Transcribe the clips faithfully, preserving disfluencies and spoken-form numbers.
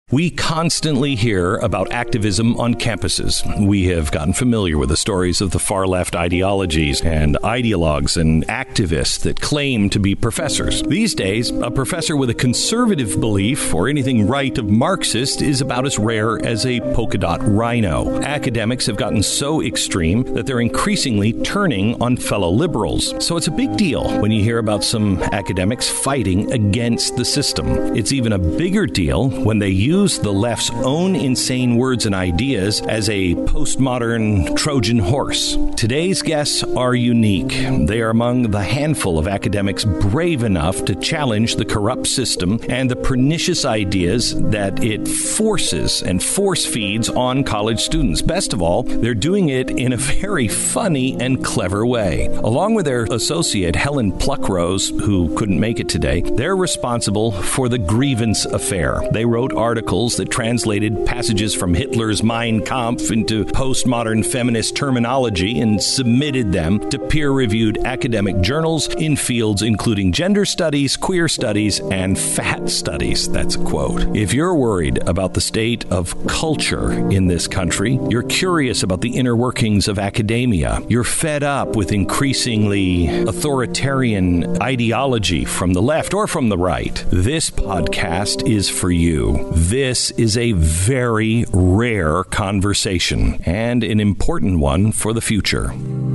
We constantly hear about activism on campuses. We have gotten familiar with the stories of the far-left ideologies and ideologues and activists that claim to be professors. These days, a professor with a conservative belief or anything right of Marxist is about as rare as a polka dot rhino. Academics have gotten so extreme that they're increasingly turning on fellow liberals. So it's a big deal when you hear about some academics fighting against the system. It's even a bigger deal when they use the left's own insane words and ideas as a postmodern Trojan horse. Today's guests are unique. They are among the handful of academics brave enough to challenge the corrupt system and the pernicious ideas that it forces and force feeds on college students. Best of all, they're doing it in a very funny and clever way. Along with their associate, Helen Pluckrose, who couldn't make it today, they're responsible for the grievance affair. They wrote articles that translated passages from Hitler's Mein Kampf into postmodern feminist terminology and submitted them to peer-reviewed academic journals in fields including gender studies, queer studies, and fat studies. That's a quote. If you're worried about the state of culture in this country, you're curious about the inner workings of academia, you're fed up with increasingly authoritarian ideology from the left or from the right, this podcast is for you. This is a very rare conversation and an important one for the future.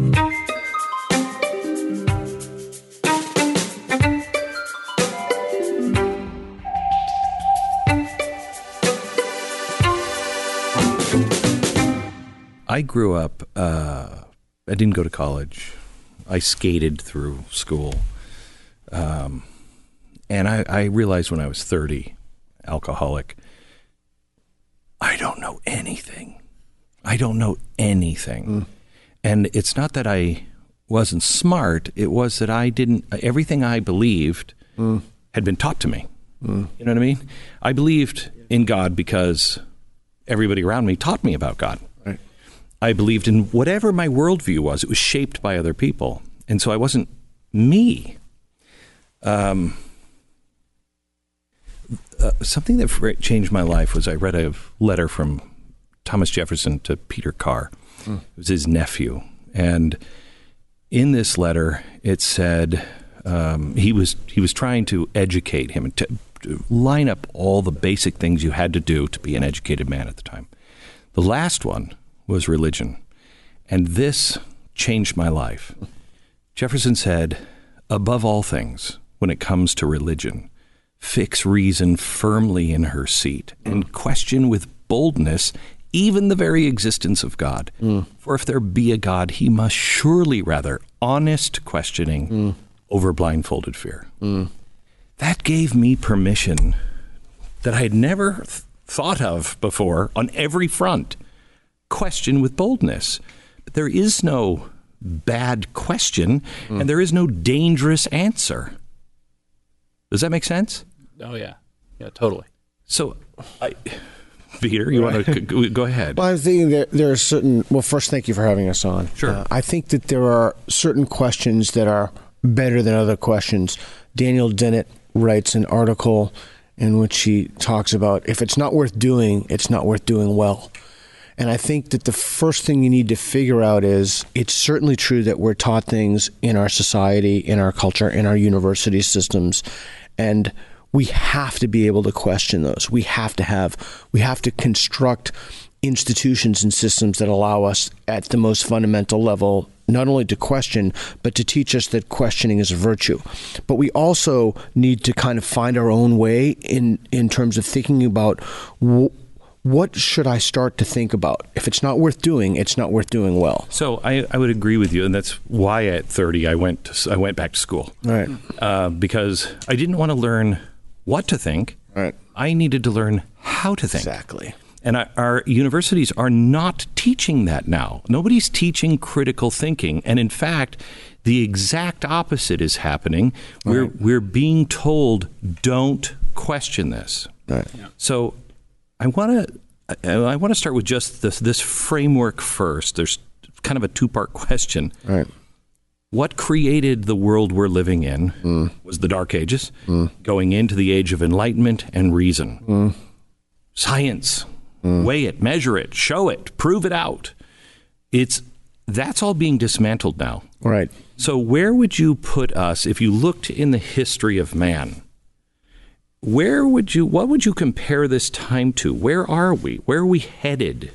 I grew up, uh, I didn't go to college. I skated through school. Um, and I, I realized when I was thirty, alcoholic, I don't know anything. I don't know anything. Mm. And it's not that I wasn't smart. It was that I didn't, everything I believed mm. had been taught to me. Mm. You know what I mean? I believed in God because everybody around me taught me about God. Right. I believed in whatever my worldview was. It was shaped by other people. And so I wasn't me. Um, Uh, something that changed my life was I read a letter from Thomas Jefferson to Peter Carr. Mm. It was his nephew. And in this letter, it said um, he was he was trying to educate him and to, to line up all the basic things you had to do to be an educated man at the time. The last one was religion. And this changed my life. Jefferson said, above all things, when it comes to religion, fix reason firmly in her seat and question with boldness even the very existence of God. Mm. For if there be a God, he must surely rather honest questioning mm. over blindfolded fear. Mm. That gave me permission that I had never th- thought of before on every front. Question with boldness. But there is no bad question mm. and there is no dangerous answer. Does that make sense? Oh, yeah. Yeah, totally. So, I, Peter, you right. want to go, go ahead? Well, I'm thinking that there are certain... Well, first, thank you for having us on. Sure. Uh, I think that there are certain questions that are better than other questions. Daniel Dennett writes an article in which he talks about if it's not worth doing, it's not worth doing well. And I think that the first thing you need to figure out is it's certainly true that we're taught things in our society, in our culture, in our university systems, and we have to be able to question those. We have to have, we have to construct institutions and systems that allow us at the most fundamental level, not only to question, but to teach us that questioning is a virtue. But we also need to kind of find our own way in, in terms of thinking about w- what should I start to think about? If it's not worth doing, it's not worth doing well. So I, I would agree with you, and that's why at thirty I went to, I went back to school. Right. Uh, because I didn't want to learn what to think. Right. I needed to learn how to think. Exactly. And our, our universities are not teaching that now. Nobody's teaching critical thinking. And in fact, the exact opposite is happening. We're Right. we're being told, don't question this. Right. Yeah. So I want to I want to start with just this this framework first. There's kind of a two-part question. Right. What created the world we're living in mm. was the Dark Ages, mm. going into the Age of Enlightenment and Reason. Mm. science, mm. weigh it, measure it, show it, prove it out. It's that's all being dismantled now. Right. So where would you put us if you looked in the history of man? Where would you, what would you compare this time to? Where are we? Where are we headed?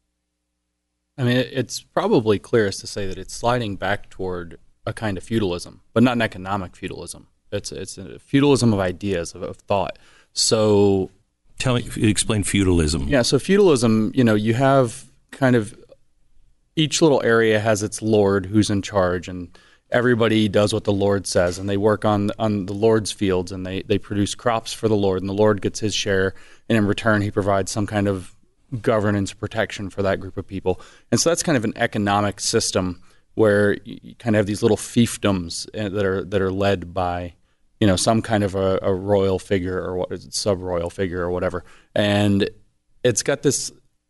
I mean, it's probably clearest to say that it's sliding back toward a kind of feudalism, but not an economic feudalism. It's it's a feudalism of ideas, of, of thought. So, tell me, explain feudalism. Yeah, so feudalism, you know, you have kind of each little area has its lord who's in charge, and everybody does what the Lord says, and they work on on the Lord's fields, and they, they produce crops for the Lord, and the Lord gets his share, and in return he provides some kind of governance protection for that group of people. And so that's kind of an economic system where you kind of have these little fiefdoms that are that are led by, you know, some kind of a, a royal figure or what sub-royal figure or whatever. And it's got this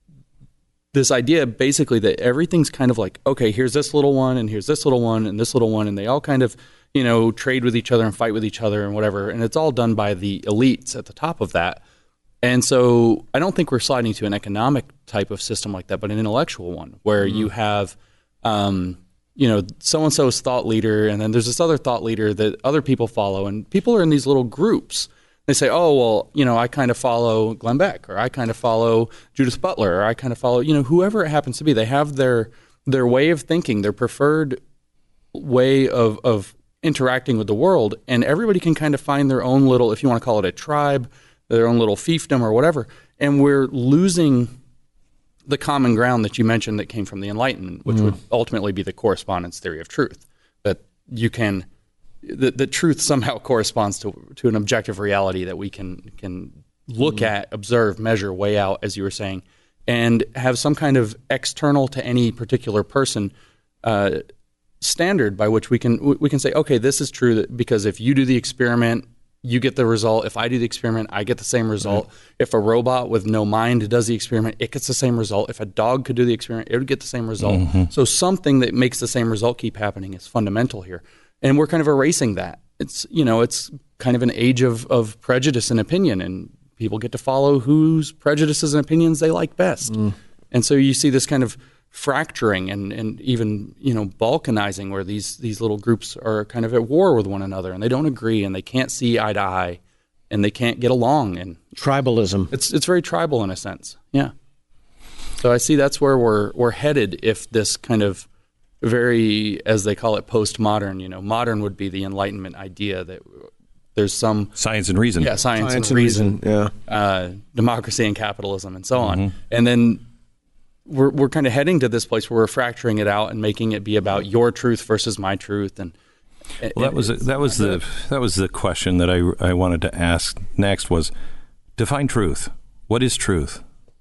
this idea basically that everything's kind of like, okay, here's this little one and here's this little one and this little one, and they all kind of, you know, trade with each other and fight with each other and whatever. And it's all done by the elites at the top of that. And so I don't think we're sliding to an economic type of system like that, but an intellectual one where mm-hmm. you have, um, you know, so-and-so's thought leader, and then there's this other thought leader that other people follow, and people are in these little groups. They say, oh, well, you know, I kind of follow Glenn Beck, or I kind of follow Judith Butler, or I kind of follow, you know, whoever it happens to be. They have their their way of thinking, their preferred way of, of interacting with the world, and everybody can kind of find their own little, if you want to call it a tribe, their own little fiefdom or whatever. And we're losing the common ground that you mentioned that came from the Enlightenment, which mm. would ultimately be the correspondence theory of truth, that you can... The, the truth somehow corresponds to to an objective reality that we can can look mm. at, observe, measure, weigh out, as you were saying, and have some kind of external to any particular person uh, standard by which we can we can say, okay, this is true because if you do the experiment, you get the result. If I do the experiment, I get the same result. Right. If a robot with no mind does the experiment, it gets the same result. If a dog could do the experiment, it would get the same result. Mm-hmm. So something that makes the same result keep happening is fundamental here. And we're kind of erasing that. It's, you know, it's kind of an age of, of prejudice and opinion, and people get to follow whose prejudices and opinions they like best. Mm. And so you see this kind of fracturing and, and even, you know, balkanizing, where these these little groups are kind of at war with one another, and they don't agree, and they can't see eye to eye, and they can't get along. And tribalism. It's it's very tribal in a sense. Yeah. So I see that's where we're we're headed if this kind of very, as they call it, postmodern, you know, modern would be the Enlightenment idea that there's some... Science and reason. Yeah, science, science and, and reason, reason yeah. uh, democracy and capitalism and so on. Mm-hmm. And then we're we're kind of heading to this place where we're fracturing it out and making it be about your truth versus my truth. And well, that was a, that was the that was the question that I I wanted to ask next was, define truth. What is truth?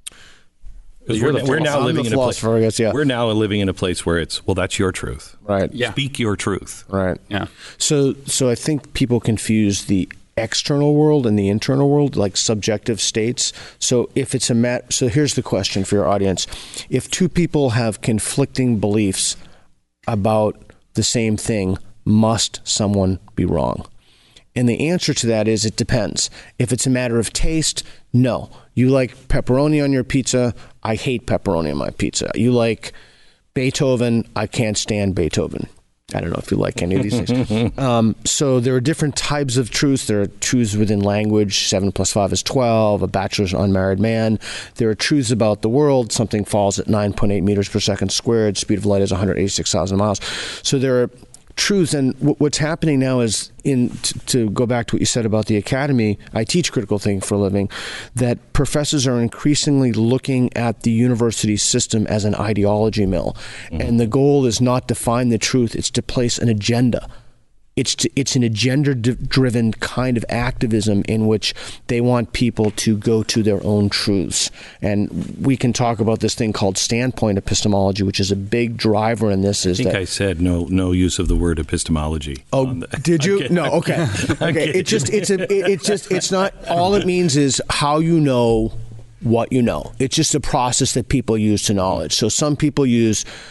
Because we're, we're now living in a place. I guess, yeah. We're now living in a place where it's, well, that's your truth. Right. Yeah. Speak your truth. Right. Yeah. So, so I think people confuse the external world and the internal world, like subjective states. So, if it's a mat, so here's the question for your audience: if two people have conflicting beliefs about the same thing, must someone be wrong? And the answer to that is it depends. If it's a matter of taste, no. You like pepperoni on your pizza, I hate pepperoni on my pizza. You like Beethoven, I can't stand Beethoven. I don't know if you like any of these things. Um, so there are different types of truths. There are truths within language. Seven plus five is twelve. A bachelor's unmarried man. There are truths about the world. Something falls at nine point eight meters per second squared. Speed of light is one hundred eighty-six thousand miles. So there are truths, and w- what's happening now is, in t- to go back to what you said about the academy, I teach critical thinking for a living, that professors are increasingly looking at the university system as an ideology mill. Mm-hmm. And the goal is not to find the truth, it's to place an agenda. It's to, it's an agenda-driven kind of activism in which they want people to go to their own truths. And we can talk about this thing called standpoint epistemology, which is a big driver in this. Is I think that, I said no no use of the word epistemology. Oh, did you? No, okay. Okay. It just it's a it, it's just it's not, all it means is how you know what you know. It's just a process that people use to knowledge. So some people use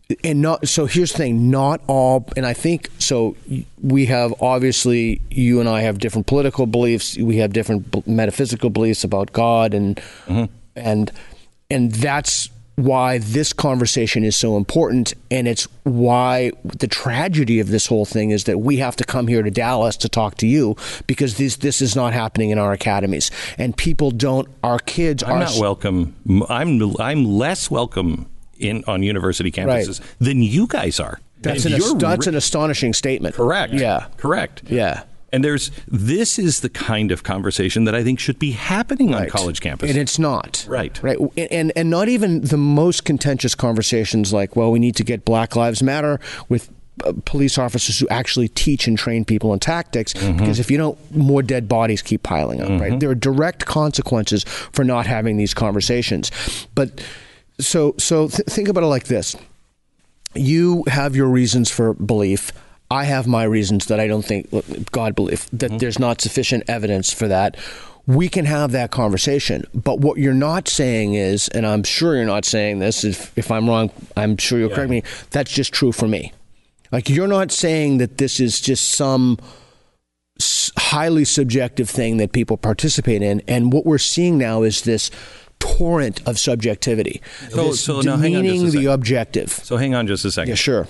And not so. Here's the thing: not all, and I think so. We have obviously, you and I have different political beliefs. We have different metaphysical beliefs about God, and mm-hmm. and and that's why this conversation is so important. And it's why the tragedy of this whole thing is that we have to come here to Dallas to talk to you, because this this is not happening in our academies, and people don't. Our kids I'm are not welcome. I'm I'm less welcome in on university campuses right. than you guys are. That's, an, ast- that's an astonishing statement. Correct. Yeah. Correct. Yeah. And there's this is the kind of conversation that I think should be happening right. on college campuses. And it's not. Right. Right. And and not even the most contentious conversations like, well, we need to get Black Lives Matter with uh, police officers who actually teach and train people in tactics, mm-hmm. because if you don't, more dead bodies keep piling up, mm-hmm. right? There are direct consequences for not having these conversations. But So, so th- think about it like this. You have your reasons for belief. I have my reasons that I don't think God believe, that mm-hmm. there's not sufficient evidence for that. We can have that conversation. But what you're not saying is, and I'm sure you're not saying this, if, if I'm wrong, I'm sure you'll yeah. correct me, that's just true for me. Like, you're not saying that this is just some highly subjective thing that people participate in. And what we're seeing now is this torrent of subjectivity. So, this so now hang on just a demeaning the second. objective. So hang on just a second. Yeah, sure.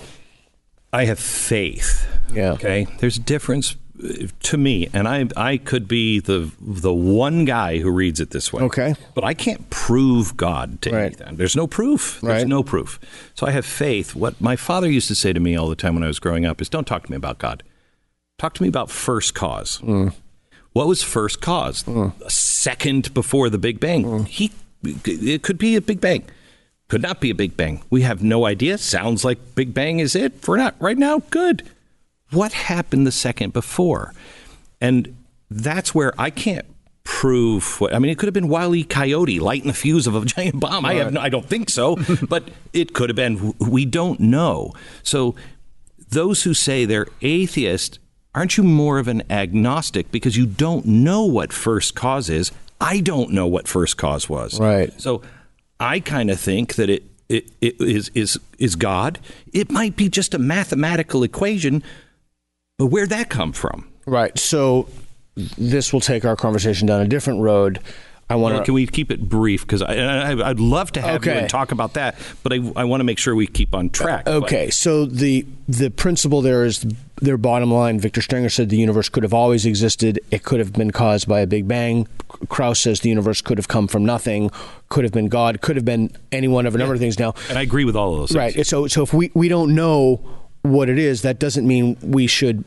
I have faith. Yeah. Okay. There's a difference uh, to me, and I I could be the the one guy who reads it this way. Okay. But I can't prove God to right. anything. There's no proof. There's right. no proof. So I have faith. What my father used to say to me all the time when I was growing up is, don't talk to me about God. Talk to me about first cause. Mm. What was first cause? Mm. A second before the Big Bang. Mm. He It could be a Big Bang. Could not be a Big Bang. We have no idea. Sounds like Big Bang is it for not right now. Good. What happened the second before? And that's where I can't prove what, I mean, it could have been Wile E. Coyote lighting the fuse of a giant bomb. Right. I have no, I don't think so, but it could have been. We don't know. So those who say they're atheist, aren't you more of an agnostic because you don't know what first cause is? I don't know what first cause was. Right. So I kind of think that it, it, it is, is, is God. It might be just a mathematical equation, but where'd that come from? Right. So this will take our conversation down a different road. I want to. Well, can we keep it brief? Because I, I, I'd love to have okay. you and talk about that, but I, I want to make sure we keep on track. Okay. But. So the the principle there is their bottom line. Victor Stenger said the universe could have always existed. It could have been caused by a Big Bang. Krauss says the universe could have come from nothing. Could have been God. Could have been any one of a number yeah. of things. Now, and I agree with all of those. Right. Things. So so if we we don't know what it is, that doesn't mean we should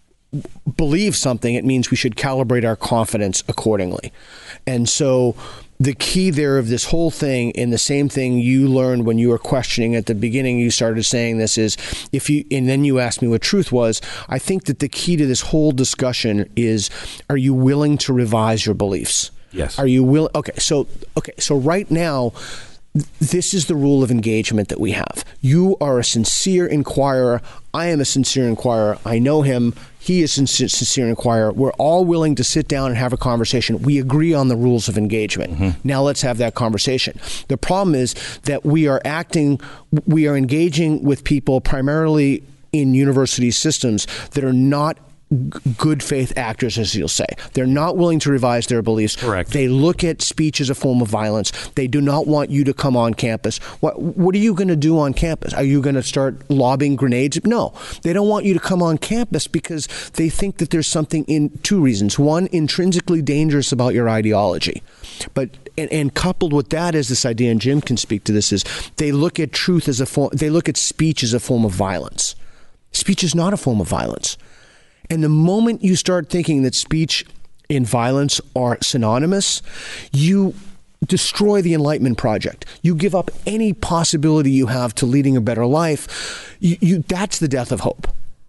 believe something. It means we should calibrate our confidence accordingly. And so the key there of this whole thing, and the same thing you learned when you were questioning at the beginning, you started saying this is, if you, and then you asked me what truth was. I think that the key to this whole discussion is, are you willing to revise your beliefs? Yes. Are you willing? Okay. So, okay. So right now, this is the rule of engagement that we have. You are a sincere inquirer. I am a sincere inquirer. I know him. He is a sincere inquirer. We're all willing to sit down and have a conversation. We agree on the rules of engagement. Mm-hmm. Now let's have that conversation. The problem is that we are acting, we are engaging with people primarily in university systems that are not good faith actors, as you'll say. They're not willing to revise their beliefs. Correct. They look at speech as a form of violence. They do not want you to come on campus. What What are you going to do on campus? Are you going to start lobbing grenades? No. They don't want you to come on campus because they think that there's something in two reasons. One, intrinsically dangerous about your ideology. But and, and coupled with that is this idea, and Jim can speak to this, is they look at truth as a form, they look at speech as a form of violence. Speech is not a form of violence. And the moment you start thinking that speech and violence are synonymous, you destroy the Enlightenment project. You give up any possibility you have to leading a better life. You, you, that's the death of hope.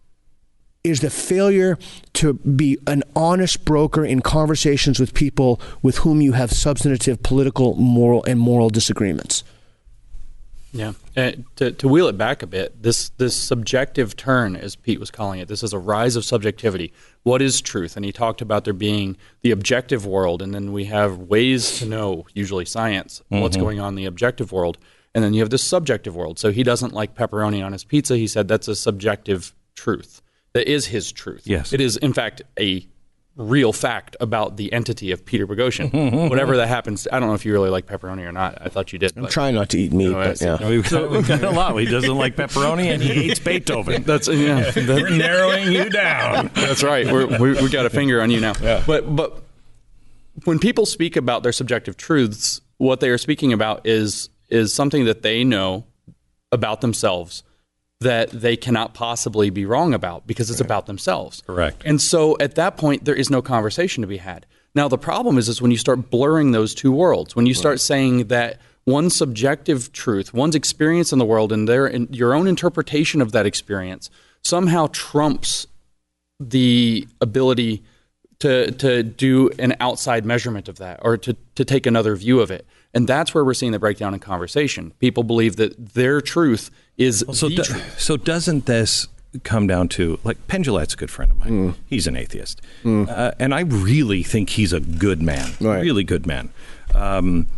Is the failure to be an honest broker in conversations with people with whom you have substantive political, moral, and moral disagreements. Yeah. Uh, to, to wheel it back a bit, this this subjective turn, as Pete was calling it, this is a rise of subjectivity. What is truth? And he talked about there being the objective world, and then we have ways to know, usually science, mm-hmm. what's going on in the objective world. And then you have this subjective world. So he doesn't like pepperoni on his pizza. He said that's a subjective truth. That is his truth. Yes. It is, in fact, a real fact about the entity of Peter Boghossian. Whatever that happens, I don't know if you really like pepperoni or not. I thought you did. I'm but, trying not to eat meat, you know, but yeah. No, we've got, we've got a lot. He doesn't like pepperoni, and he hates Beethoven. That's yeah. We're narrowing you down. That's right. We're, we we got a finger on you now. Yeah. But but when people speak about their subjective truths, what they are speaking about is is something that they know about themselves that they cannot possibly be wrong about because it's right. about themselves. Correct. And so at that point, there is no conversation to be had. Now, the problem is, is when you start blurring those two worlds, when you start right. saying that one's subjective truth, one's experience in the world, and their in, your own interpretation of that experience somehow trumps the ability to to do an outside measurement of that or to, to take another view of it. And that's where we're seeing the breakdown in conversation. People believe that their truth is well, so the do, truth. So doesn't this come down to, like, Penn Jillette's a good friend of mine. Mm. He's an atheist. Mm. Uh, and I really think he's a good man, right. really good man. Um,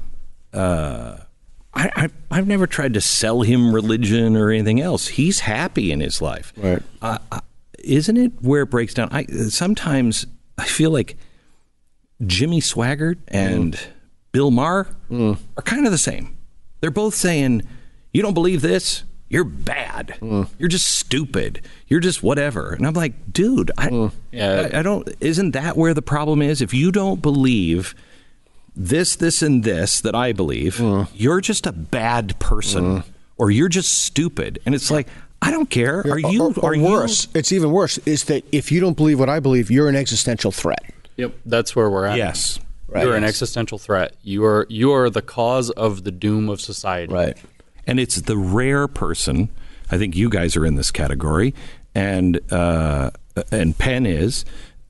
uh, I, I, I've never tried to sell him religion or anything else. He's happy in his life. Right. Uh, uh, isn't it where it breaks down? I Sometimes I feel like Jimmy Swaggart and mm. Bill Maher mm. are kind of the same. They're both saying, you don't believe this? You're bad. Mm. You're just stupid. You're just whatever. And I'm like, dude, I, mm. yeah. I, I don't, isn't that where the problem is? If you don't believe this, this, and this that I believe, mm. you're just a bad person mm. or you're just stupid. And it's like, I don't care. Are you, or, or are worse, you? It's even worse, is that if you don't believe what I believe, you're an existential threat. Yep. That's where we're at. Yes. Right. You're an existential threat. You are you are the cause of the doom of society. Right. And it's the rare person. I think you guys are in this category, and uh, and Penn is.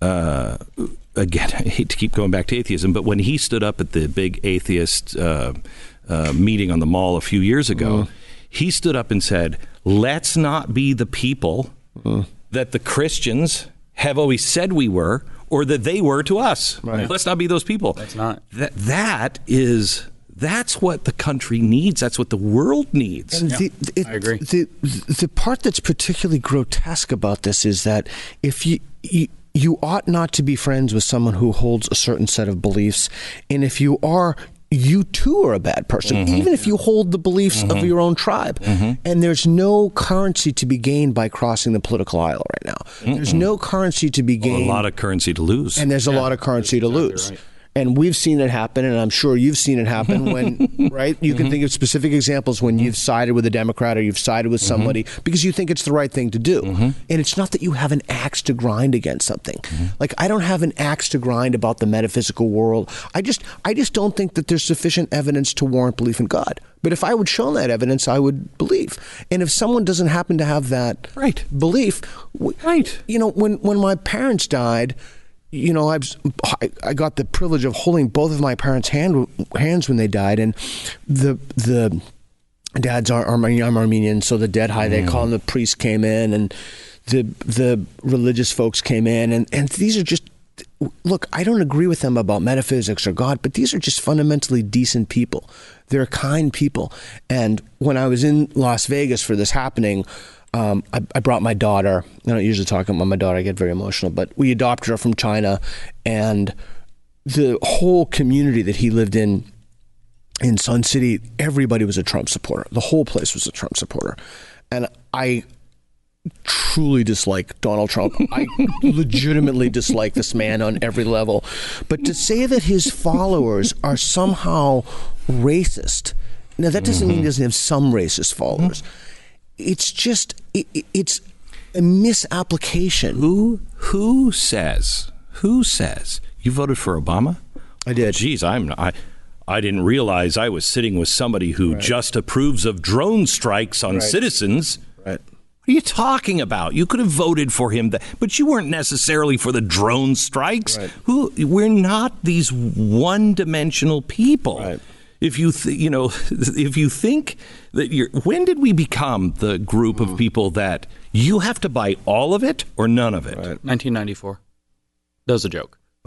Uh, again, I hate to keep going back to atheism, but when he stood up at the big atheist uh, uh, meeting on the Mall a few years ago, mm. he stood up and said, "Let's not be the people mm. that the Christians have always said we were." Or that they were to us. Right. Let's not be those people. That's not. That that is that's what the country needs. That's what the world needs. And yeah, the, it, I agree. The the part that's particularly grotesque about this is that if you, you you ought not to be friends with someone who holds a certain set of beliefs, and if you are, you too are a bad person, mm-hmm. even if you hold the beliefs mm-hmm. of your own tribe. Mm-hmm. And there's no currency to be gained by crossing the political aisle right now. Mm-mm. There's no currency to be gained. Well, a lot of currency to lose. And there's yeah, a lot of currency to exactly lose. Right. And we've seen it happen, and I'm sure you've seen it happen when, right? You mm-hmm. can think of specific examples when mm-hmm. you've sided with a Democrat or you've sided with somebody mm-hmm. because you think it's the right thing to do. Mm-hmm. And it's not that you have an axe to grind against something. Mm-hmm. Like, I don't have an axe to grind about the metaphysical world. I just I just don't think that there's sufficient evidence to warrant belief in God. But if I would show that evidence, I would believe. And if someone doesn't happen to have that right. belief, right. you know, when, when my parents died, you know, I, was, I got the privilege of holding both of my parents' hand, hands when they died, and the the dads are Armenian, I'm Armenian, so the dead high, they call them, the priest came in, and the the religious folks came in, and, and these are just, look, I don't agree with them about metaphysics or God, but these are just fundamentally decent people. They're kind people. And when I was in Las Vegas for this happening, Um, I, I brought my daughter. I don't usually talk about my daughter. I get very emotional. But we adopted her from China, and the whole community that he lived in, in Sun City, everybody was a Trump supporter. The whole place was a Trump supporter. And I truly dislike Donald Trump. I legitimately dislike this man on every level. But to say that his followers are somehow racist, now that doesn't mm-hmm. mean he doesn't have some racist followers. Mm-hmm. It's just, it, it's a misapplication. Who who says, who says, you voted for Obama? I did. Oh, geez, I'm, I, I didn't realize I was sitting with somebody who right. just approves of drone strikes on right. citizens. Right. What are you talking about? You could have voted for him, that, but you weren't necessarily for the drone strikes. Right. Who? We're not these one-dimensional people. Right. If you, th- you know, if you think that you're, when did we become the group mm. of people that you have to buy all of it or none of it? Right. nineteen ninety-four. That was a joke.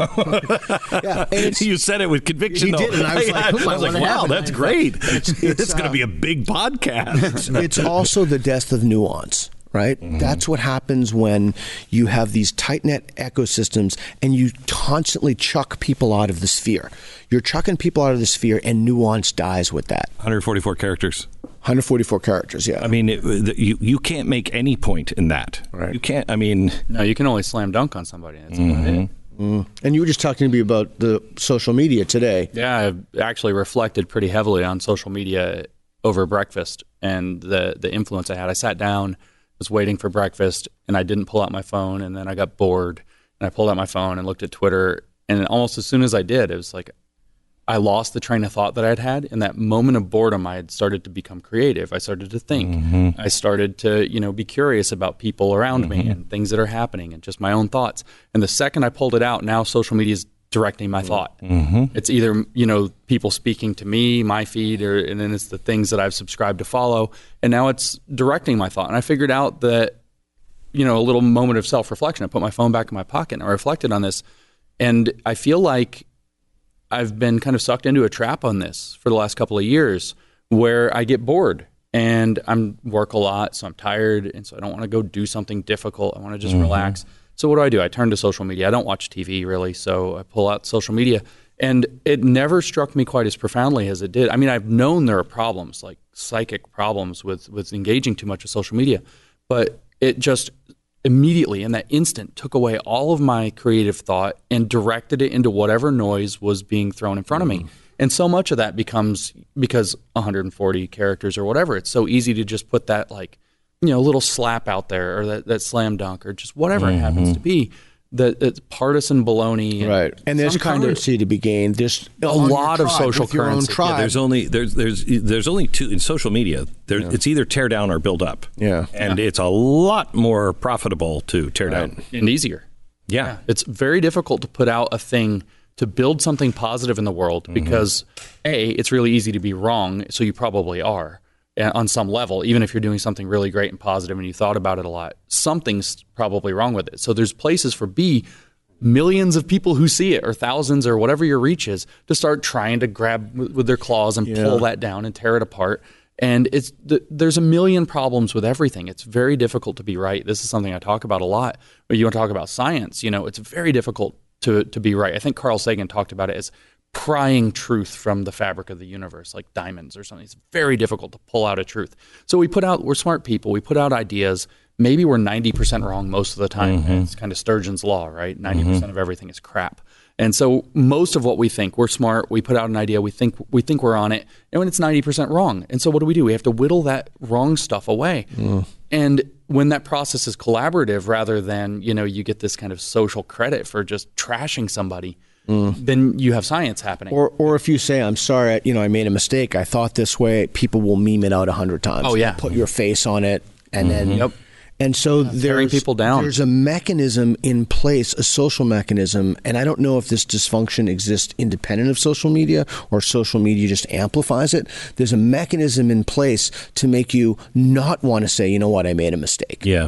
Yeah, and it's, You said it with conviction, He though. did, and I was like, I "Come on, was like, what wow, happened?" that's great. It's- It's, it's, going to uh, be a big podcast. it's also the death of nuance, right? Mm-hmm. That's what happens when you have these tight-knit ecosystems and you constantly chuck people out of the sphere. You're chucking people out of the sphere, and nuance dies with that. one hundred forty-four characters. one hundred forty-four characters, yeah. I mean, it, the, you you can't make any point in that. Right. You can't. I mean, No, you can only slam dunk on somebody. That's about it. And you were just talking to me about the social media today. Yeah, I've actually reflected pretty heavily on social media over breakfast and the the influence I had. I sat down, was waiting for breakfast, and I didn't pull out my phone, and then I got bored, and I pulled out my phone and looked at Twitter, and almost as soon as I did, it was like I lost the train of thought that I'd had. In that moment of boredom, I had started to become creative. I started to think. Mm-hmm. I started to, you know, be curious about people around mm-hmm. me and things that are happening and just my own thoughts. And the second I pulled it out, now social media is directing my thought. Mm-hmm. It's either, you know, people speaking to me, my feed, or and then it's the things that I've subscribed to follow. And now it's directing my thought. And I figured out that, you know, a little moment of self-reflection. I put my phone back in my pocket and I reflected on this. And I feel like I've been kind of sucked into a trap on this for the last couple of years where I get bored and I'm work a lot, so I'm tired, and so I don't want to go do something difficult. I want to just mm-hmm. relax. So what do I do? I turn to social media. I don't watch T V really, so I pull out social media. And it never struck me quite as profoundly as it did. I mean, I've known there are problems, like psychic problems with, with engaging too much with social media, but it just immediately in that instant took away all of my creative thought and directed it into whatever noise was being thrown in front of me. And so much of that becomes, because one hundred forty characters or whatever, it's so easy to just put that, like, you know, little slap out there, or that, that slam dunk, or just whatever mm-hmm. it happens to be. That it's partisan baloney, and right? And there's kind currency of, to be gained. There's a lot tribe, of social with your own currency. tribe. Yeah, there's only there's there's there's only two in social media. There, yeah. It's either tear down or build up. Yeah, and yeah. it's a lot more profitable to tear right. down and easier. Yeah. yeah, it's very difficult to put out a thing to build something positive in the world mm-hmm. because A, it's really easy to be wrong, so you probably are. On some level, even if you're doing something really great and positive and you thought about it a lot, something's probably wrong with it. So there's places for B, millions of people who see it, or thousands, or whatever your reach is, to start trying to grab with, with their claws and yeah. pull that down and tear it apart. And it's th- there's a million problems with everything. It's very difficult to be right. This is something I talk about a lot. But you want to talk about science, you know, it's very difficult to to be right. I think Carl Sagan talked about it as prying truth from the fabric of the universe, like diamonds or something. It's very difficult to pull out a truth. So we put out, we're smart people, we put out ideas. Maybe we're ninety percent wrong most of the time. Mm-hmm. It's kind of Sturgeon's law, right? ninety percent mm-hmm. of everything is crap. And so most of what we think, we're smart, we put out an idea, we think we think we're on it, and when it's ninety percent wrong. And so what do we do? We have to whittle that wrong stuff away. Mm. And when that process is collaborative, rather than, you know, you get this kind of social credit for just trashing somebody, Mm. then you have science happening. Or or if you say, I'm sorry, you know, I made a mistake, I thought this way, people will meme it out a hundred times. Oh, yeah. Put your face on it, and mm-hmm. then... Yep. And so yeah, there's, people down. there's a mechanism in place, a social mechanism, and I don't know if this dysfunction exists independent of social media or social media just amplifies it. There's a mechanism in place to make you not want to say, you know what, I made a mistake. Yeah.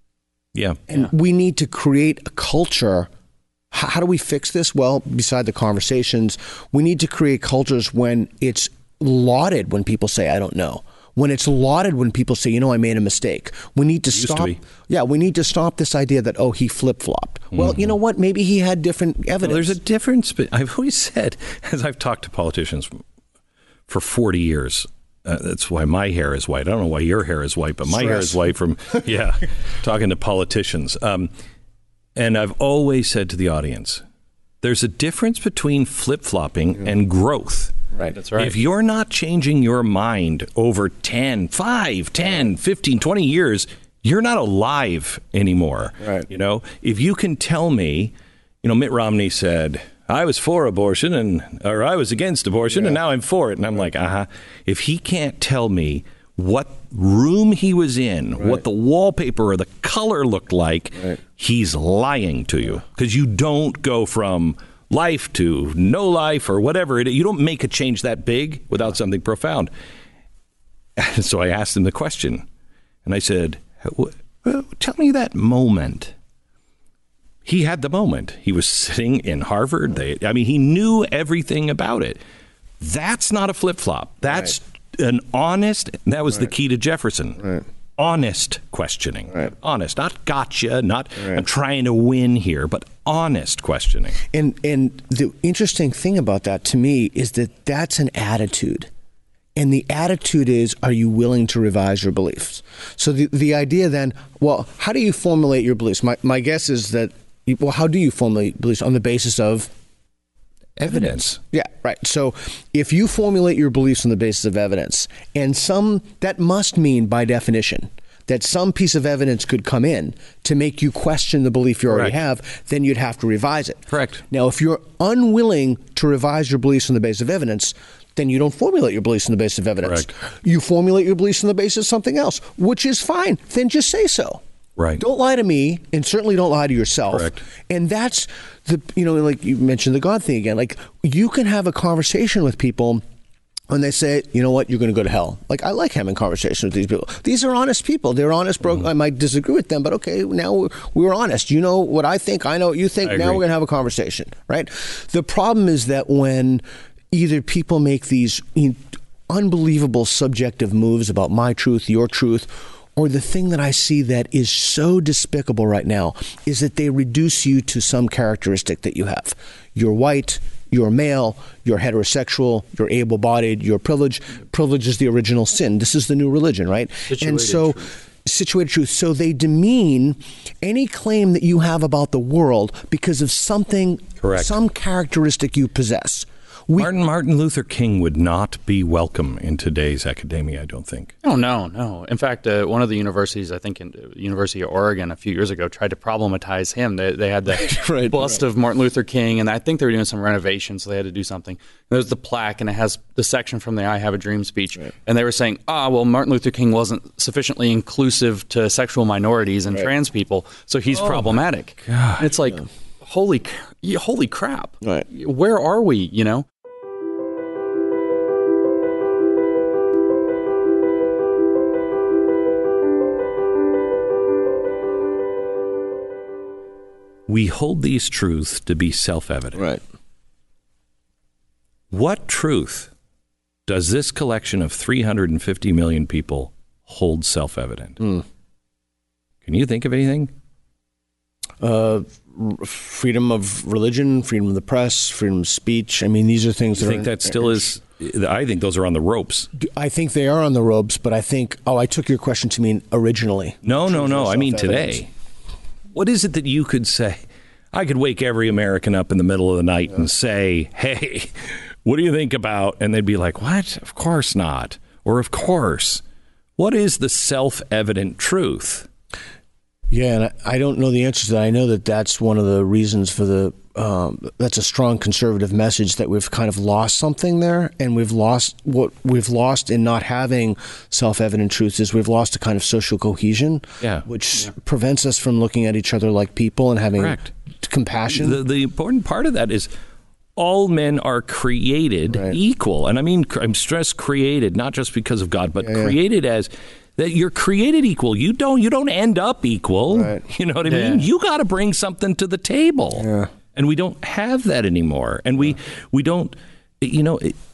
Yeah. And yeah. we need to create a culture. How do we fix this? Well, beside the conversations, we need to create cultures when it's lauded when people say, I don't know. When it's lauded when people say, you know, I made a mistake. We need to it stop. Used to be. Yeah, we need to stop this idea that, oh, he flip-flopped. Mm-hmm. Well, you know what? Maybe he had different evidence. Well, there's a difference. But I've always said, as I've talked to politicians for forty years, uh, that's why my hair is white. I don't know why your hair is white, but my Stress. hair is white from, yeah, talking to politicians. Um, and I've always said to the audience, there's a difference between flip-flopping mm-hmm. and growth. Right. That's right. If you're not changing your mind over ten, five, ten, fifteen, twenty years, you're not alive anymore. Right. You know, if you can tell me, you know, Mitt Romney said, I was for abortion and or I was against abortion yeah. and now I'm for it. And I'm right. like, uh-huh. If he can't tell me what room he was in, right. what the wallpaper or the color looked like, right. he's lying to you, because you don't go from life to no life or whatever. It, you don't make a change that big without something profound. And so I asked him the question, and I said, well, tell me that moment he had the moment. He was sitting in Harvard. They, I mean, he knew everything about it. That's not a flip-flop. That's right. an honest, that was right. the key to Jefferson. Right. Honest questioning. Right. Honest, not gotcha, not right. I'm trying to win here, but honest questioning. And and the interesting thing about that to me is that that's an attitude. And the attitude is, are you willing to revise your beliefs? So the the idea then, well, how do you formulate your beliefs? My my guess is that, well, how do you formulate beliefs? On the basis of evidence. Yeah, right. So if you formulate your beliefs on the basis of evidence, and some, that must mean by definition that some piece of evidence could come in to make you question the belief you already Correct. have, then you'd have to revise it. Correct. Now, if you're unwilling to revise your beliefs on the basis of evidence, then you don't formulate your beliefs on the basis of evidence. Correct. You formulate your beliefs on the basis of something else, which is fine. Then just say so. Right. Don't lie to me, and certainly don't lie to yourself. Correct. And that's the, you know, like you mentioned the God thing again. Like, you can have a conversation with people when they say, you know what, you're going to go to hell. Like, I like having conversations with these people. These are honest people. They're honest, bro. Mm-hmm. I might disagree with them, but okay, now we're, we're honest. You know what I think. I know what you think. I now agree. we're going to have a conversation, right? The problem is that when either people make these unbelievable subjective moves about my truth, your truth, or the thing that I see that is so despicable right now is that they reduce you to some characteristic that you have. You're white, you're male, you're heterosexual, you're able-bodied, you're privileged. Privilege is the original sin. This is the new religion, right? Situated and so, truth. Situated truth. So they demean any claim that you have about the world because of something, Correct. some characteristic you possess. We, Martin Martin Luther King would not be welcome in today's academia, I don't think. Oh, no, no. In fact, uh, one of the universities, I think in the University of Oregon a few years ago, tried to problematize him. They, they had the right, bust right. of Martin Luther King, and I think they were doing some renovations, so they had to do something. There's the plaque, and it has the section from the I Have a Dream speech. Right. And they were saying, ah, well, Martin Luther King wasn't sufficiently inclusive to sexual minorities and right. trans people, so he's oh problematic. And it's like, yeah. holy, holy crap. Right. Where are we, you know? We hold these truths to be self-evident. Right. What truth does this collection of three hundred fifty million people hold self-evident? Mm. Can you think of anything? Uh, freedom of religion, freedom of the press, freedom of speech. I mean, these are things You that think are, that still is... I think those are on the ropes. I think they are on the ropes, but I think, oh, I took your question to mean originally. No, no, no. I mean today. What is it that you could say? I could wake every American up in the middle of the night yeah. and say, hey, what do you think about? And they'd be like, what? Of course not. Or of course. What is the self-evident truth? Yeah, and I, I don't know the answer to that. I know that that's one of the reasons for the, um, that's a strong conservative message that we've kind of lost something there. And we've lost, what we've lost in not having self-evident truths is we've lost a kind of social cohesion, yeah. which yeah. prevents us from looking at each other like people and having Correct. compassion. The, the important part of that is all men are created right. equal. And I mean, I'm stressed created, not just because of God, but yeah, created yeah. as... that you're created equal. You don't you don't end up equal. Right. You know what I yeah. mean? You got to bring something to the table. Yeah. And we don't have that anymore. And we, we don't, you know, it,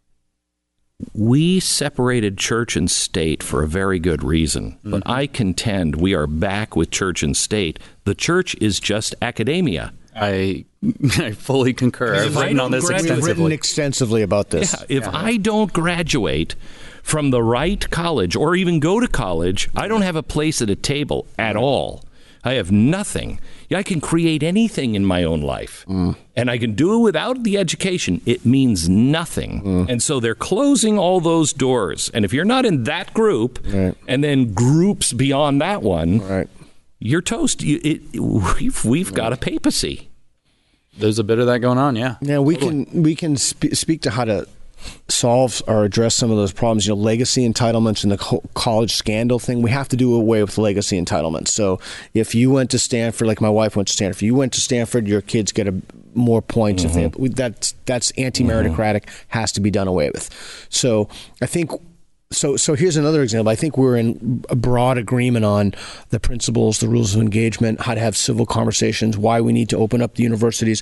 we separated church and state for a very good reason. Mm-hmm. But I contend we are back with church and state. The church is just academia. I I fully concur. I've written on this extensively. We've written extensively about this. Yeah, if yeah. I don't graduate from the right college or even go to college, I don't have a place at a table at all. I have nothing. I can create anything in my own life, mm. and I can do it without the education. It means nothing. Mm. And so they're closing all those doors. And if you're not in that group, right. and then groups beyond that one, right. you're toast. You, it, we've we've got a papacy. There's a bit of that going on, yeah. Yeah, we totally. can we can spe- speak to how to solve or address some of those problems. You know, legacy entitlements and the co- college scandal thing. We have to do away with legacy entitlements. So if you went to Stanford, like my wife went to Stanford, if you went to Stanford, your kids get a, more points. Mm-hmm. If they, that's that's anti-meritocratic, mm-hmm. has to be done away with. So I think So, so here's another example. I think we're in a broad agreement on the principles, the rules of engagement, how to have civil conversations, why we need to open up the universities,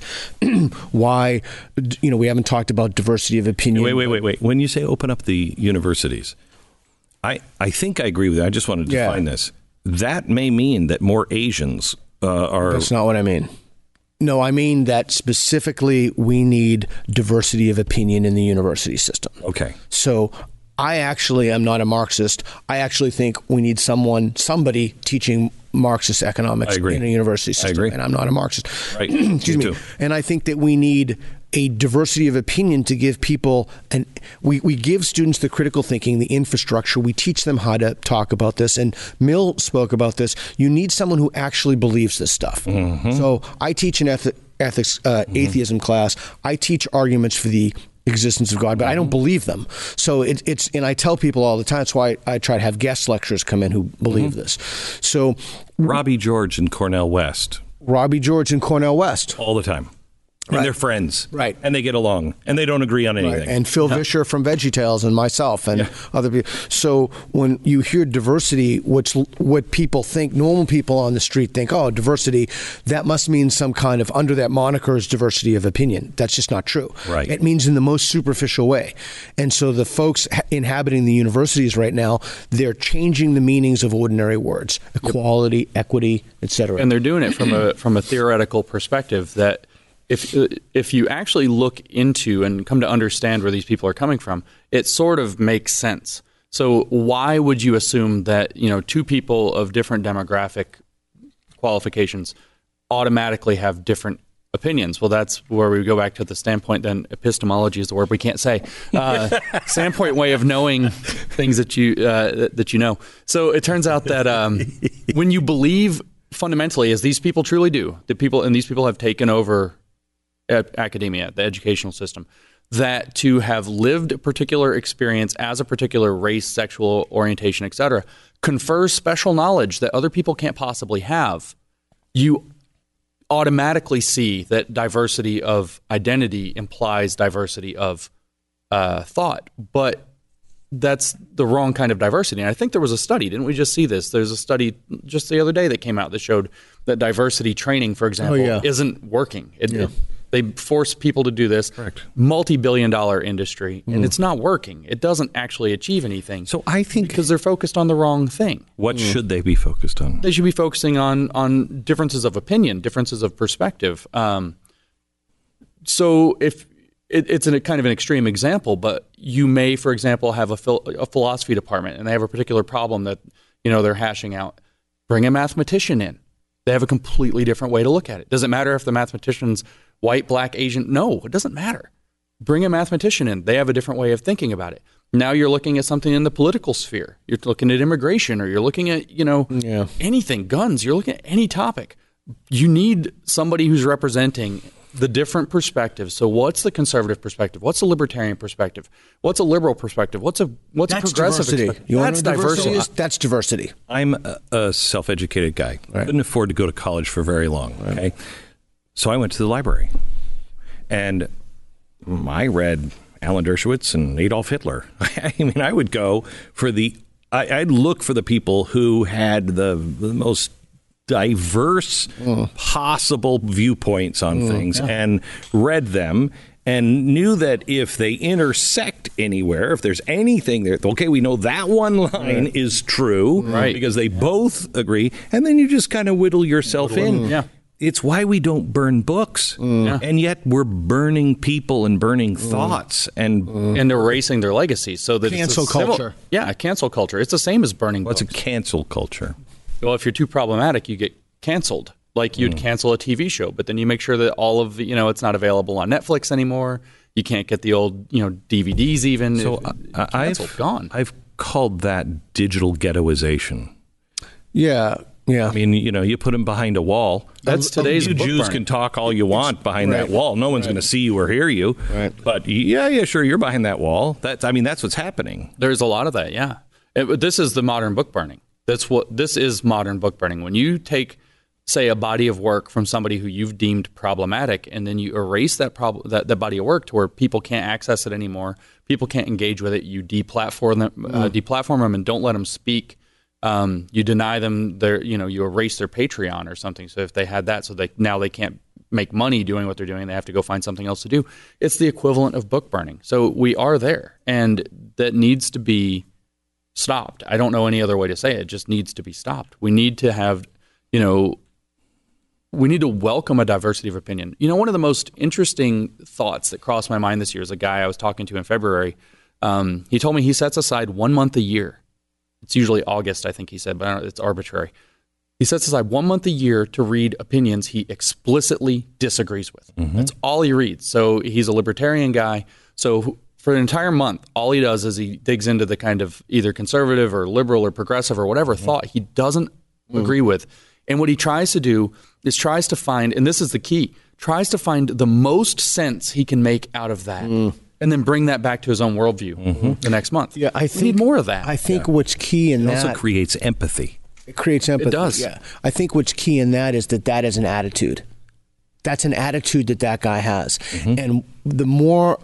why, you know, we haven't talked about diversity of opinion. Wait, wait, wait, wait. When you say open up the universities, I, I think I agree with you. I just want to define yeah. this. That may mean that more Asians uh, are... That's not what I mean. No, I mean that specifically we need diversity of opinion in the university system. Okay. So I actually am not a Marxist. I actually think we need someone, somebody teaching Marxist economics in a university system. I agree. And I'm not a Marxist. Right. Excuse me. Too. And I think that we need a diversity of opinion to give people, and we, we give students the critical thinking, the infrastructure. We teach them how to talk about this. And Mill spoke about this. You need someone who actually believes this stuff. Mm-hmm. So I teach an eth- ethics, uh, mm-hmm. atheism class. I teach arguments for the existence of God, but I don't believe them. So it, it's, and I tell people all the time, that's why I, I try to have guest lecturers come in who believe mm-hmm. this. So Robbie George and Cornel West. Robbie George and Cornel West. All the time. And right. they're friends. Right. And they get along. And they don't agree on anything. Right. And Phil no. Vischer from VeggieTales and myself and yeah. other people. So when you hear diversity, which what people think, normal people on the street think, oh, diversity, that must mean some kind of, under that moniker is diversity of opinion. That's just not true. Right. It means in the most superficial way. And so the folks inhabiting the universities right now, they're changing the meanings of ordinary words, equality, yep. equity, et cetera. And they're doing it from a from a theoretical perspective that If if you actually look into and come to understand where these people are coming from, it sort of makes sense. So why would you assume that, you know, two people of different demographic qualifications automatically have different opinions? Well, that's where we go back to the standpoint. Then epistemology is the word we can't say. Uh, standpoint way of knowing things that you uh, that you know. So it turns out that um, when you believe fundamentally, as these people truly do, the people and these people have taken over academia, the educational system, that to have lived a particular experience as a particular race, sexual orientation, et cetera, confers special knowledge that other people can't possibly have. You automatically see that diversity of identity implies diversity of uh, thought, but that's the wrong kind of diversity. And I think there was a study, didn't we just see this? There's a study just the other day that came out that showed that diversity training, for example, oh, yeah. isn't working. It, yeah. it, They force people to do this. Correct. Multi-billion dollar industry, and mm. it's not working. It doesn't actually achieve anything. So I think because they're focused on the wrong thing. What mm. should they be focused on? They should be focusing on on differences of opinion, differences of perspective. Um, so if it, it's a kind of an extreme example, but you may, for example, have a, phil, a philosophy department, and they have a particular problem that you know they're hashing out. Bring a mathematician in. They have a completely different way to look at it. Does it matter if the mathematician's white, black, Asian? No, it doesn't matter. Bring a mathematician in. They have a different way of thinking about it. Now you're looking at something in the political sphere. You're looking at immigration, or you're looking at, you know, yeah. anything, guns. You're looking at any topic. You need somebody who's representing the different perspectives. So what's the conservative perspective? What's the libertarian perspective? What's a liberal perspective? What's a what's that's a progressive diversity. perspective? You That's diversity. Is? That's diversity. I'm a, a self-educated guy. Right. Couldn't afford to go to college for very long. Right. Okay, so I went to the library. And I read Alan Dershowitz and Adolf Hitler. I mean, I would go for the, I, I'd look for the people who had the, the most diverse mm. possible viewpoints on mm, things yeah. and read them and knew that if they intersect anywhere, if there's anything there, okay, we know that one line right. is true right. because they both agree. And then you just kind of whittle yourself whittle in. in. Yeah. It's why we don't burn books, mm. and yet we're burning people and burning mm. thoughts and mm. and erasing their legacies. So that cancel it's culture. Similar, yeah, cancel culture. It's the same as burning. What's books. a cancel culture? Well, if you're too problematic, you get canceled. Like you'd mm. cancel a T V show, but then you make sure that all of the, you know, it's not available on Netflix anymore. You can't get the old, you know, D V Ds even. So uh, canceled, I've gone. I've called that digital ghettoization. Yeah. Yeah, I mean, you know, you put them behind a wall. That's today's You Jews burning. can talk all you want behind right. that wall. No one's right. going to see you or hear you. Right. But yeah, yeah, sure, you're behind that wall. That's, I mean, that's what's happening. There's a lot of that. Yeah, it, this is the modern book burning. That's what this is modern book burning. When you take say, a body of work from somebody who you've deemed problematic, and then you erase that problem, that, that body of work to where people can't access it anymore, people can't engage with it, you deplatform them, mm. uh, deplatform them and don't let them speak. Um, you deny them their, you know, you erase their Patreon or something. So if they had that, so they now they can't make money doing what they're doing, they have to go find something else to do. It's the equivalent of book burning. So we are there, and that needs to be stopped. I don't know any other way to say it. It just needs to be stopped. We need to have, you know, we need to welcome a diversity of opinion. You know, one of the most interesting thoughts that crossed my mind this year is a guy I was talking to in February. Um, he told me he sets aside one month a year. It's usually August, I think he said, but I don't know, it's arbitrary. He sets aside one month a year to read opinions he explicitly disagrees with. Mm-hmm. That's all he reads. So he's a libertarian guy. So for an entire month, all he does is he digs into the kind of either conservative or liberal or progressive or whatever mm-hmm. thought he doesn't mm-hmm. agree with. And what he tries to do is tries to find, and this is the key, tries to find the most sense he can make out of that. Mm. And then bring that back to his own worldview mm-hmm. the next month. Yeah, I think, we need more of that. I think yeah. what's key in it that... It also creates empathy. It creates empathy. It does. Yeah. I think what's key in that is that that is an attitude. That's an attitude that that guy has. Mm-hmm. And the more...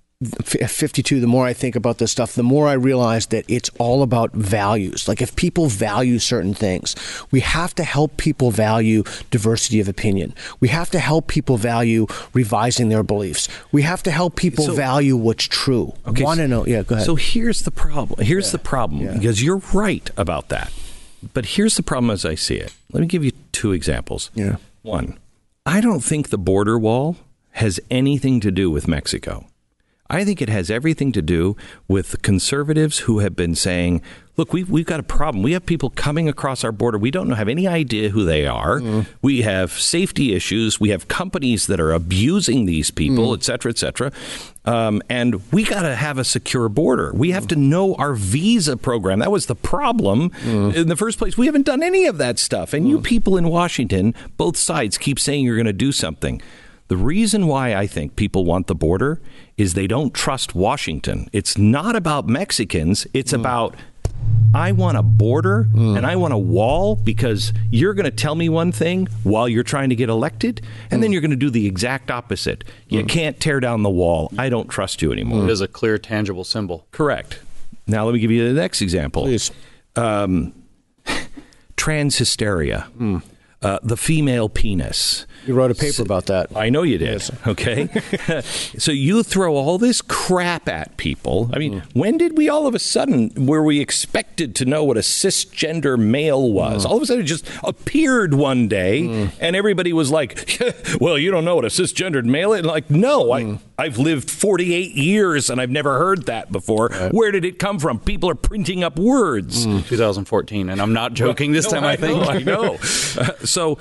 At fifty-two, the more I think about this stuff, the more I realize that it's all about values. Like if people value certain things, we have to help people value diversity of opinion. We have to help people value revising their beliefs. We have to help people so, value what's true. Okay, Want to know? Yeah, go ahead. So here's the problem. Here's yeah. the problem yeah. because you're right about that. But here's the problem as I see it. Let me give you two examples. Yeah. One, I don't think the border wall has anything to do with Mexico. I think it has everything to do with the conservatives who have been saying, look, we've, we've got a problem. We have people coming across our border. We don't have any idea who they are. Mm. We have safety issues. We have companies that are abusing these people, mm. et cetera, et cetera. Um, and we got to have a secure border. We have mm. to know our visa program. That was the problem mm. in the first place. We haven't done any of that stuff. And mm. you people in Washington, both sides, keep saying you're going to do something. The reason why I think people want the border is they don't trust Washington. It's not about Mexicans. It's mm. about, I want a border mm. and I want a wall because you're going to tell me one thing while you're trying to get elected, and mm. then you're going to do the exact opposite. You mm. can't tear down the wall. I don't trust you anymore. It is a clear, tangible symbol. Correct. Now let me give you the next example. Please. Um, trans hysteria. Mm. Uh, the female penis. You wrote a paper so, about that. I know you did. Yes. Okay. So you throw all this crap at people. I mean, mm. when did we all of a sudden, were we expected to know what a cisgender male was? Mm. All of a sudden it just appeared one day mm. and everybody was like, well, you don't know what a cisgendered male is? And like, no, mm. I, I've lived forty-eight years and I've never heard that before. Right. Where did it come from? People are printing up words. Mm. twenty fourteen, and I'm not joking this no, time, I, I think. Know, I know. Uh, so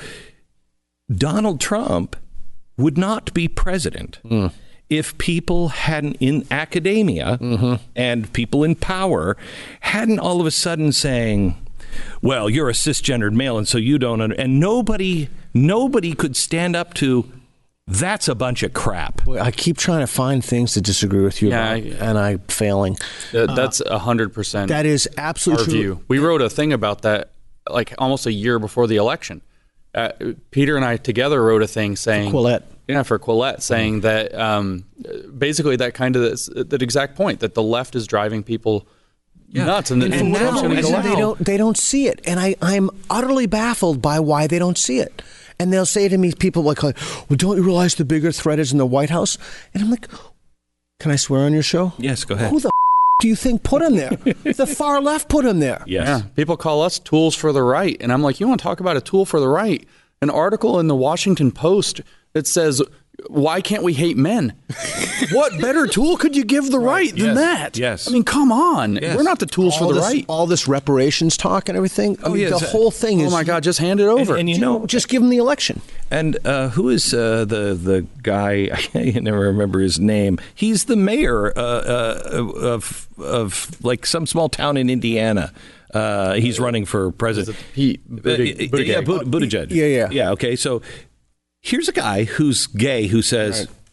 Donald Trump would not be president mm. if people hadn't in academia mm-hmm. and people in power hadn't all of a sudden saying, well, you're a cisgendered male and so you don't under-. and nobody nobody could stand up to that's a bunch of crap. I keep trying to find things to disagree with you yeah, about, and I'm failing. Uh, that's a hundred percent. That is absolutely our view. We wrote a thing about that like almost a year before the election. Uh, Peter and I together wrote a thing saying, for Quillette. yeah, for Quillette, saying mm. that um, basically that kind of this, that exact point that the left is driving people yeah. nuts, and, and, and now, and they don't they don't see it, and I I'm utterly baffled by why they don't see it. And they'll say to me, people like, well, don't you realize the bigger threat is in the White House? And I'm like, can I swear on your show? Yes, go ahead. Who the f- do you think put him there? The far left put him there. Yes. Yeah. People call us tools for the right. And I'm like, you want to talk about a tool for the right? An article in the Washington Post that says, why can't we hate men? What better tool could you give the right, right than yes. that? Yes. I mean, come on. Yes. We're not the tools all for the this, right. All this reparations talk and everything. I oh, mean, yes. the whole thing is. Oh, my God, just hand it over. And, and you know, just give them the election. And uh, who is uh, the the guy? I never remember his name. He's the mayor uh, uh, of of like some small town in Indiana. Uh, he's running for president. Pete Buttigieg. Uh, yeah, Buttigieg. Yeah, yeah, yeah. Okay, so here's a guy who's gay who says, right.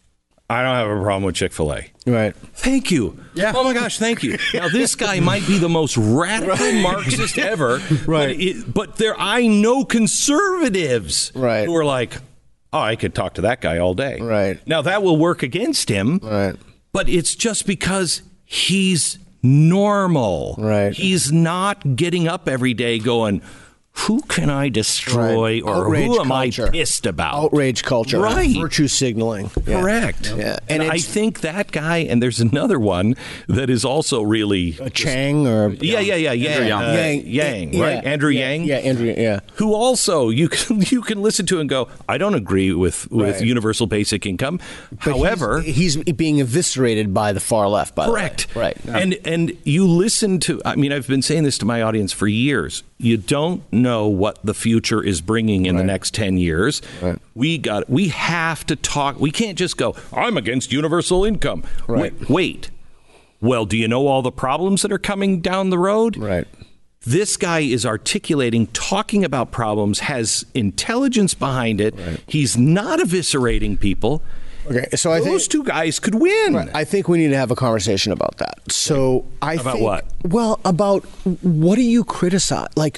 I don't have a problem with Chick-fil-A. Right. Thank you. Yeah. Oh my gosh, thank you. Now this guy might be the most radical right. Marxist ever. Right. But, it, but there, I know conservatives right. who are like, oh, I could talk to that guy all day. Right. Now that will work against him. Right. But it's just because he's normal. Right. He's not getting up every day going, who can I destroy right. or Outrage who am culture. I pissed about? Outrage culture. Right. Virtue signaling. Correct. Yeah. yeah. And, and I think that guy, and there's another one that is also really... A Chang or... Yeah, yeah, yeah. Yang, Yang. uh, Yang, Yang yeah, right? Andrew yeah, Yang? Yeah, Andrew, yeah. Who also, you can, you can listen to and go, I don't agree with, with Right. universal basic income. But However... He's, he's being eviscerated by the far left, by Correct. the way. Right. Yeah. And, and you listen to... I mean, I've been saying this to my audience for years. You don't know what the future is bringing in right. the next ten years. Right. We got we have to talk. We can't just go, I'm against universal income. Right. Wait, wait. Well, do you know all the problems that are coming down the road? Right. This guy is articulating, talking about problems, has intelligence behind it. Right. He's not eviscerating people. Okay, so I Those think two guys could win. right, I think we need to have a conversation about that. So I About think, what? Well, about what do you criticize? Like,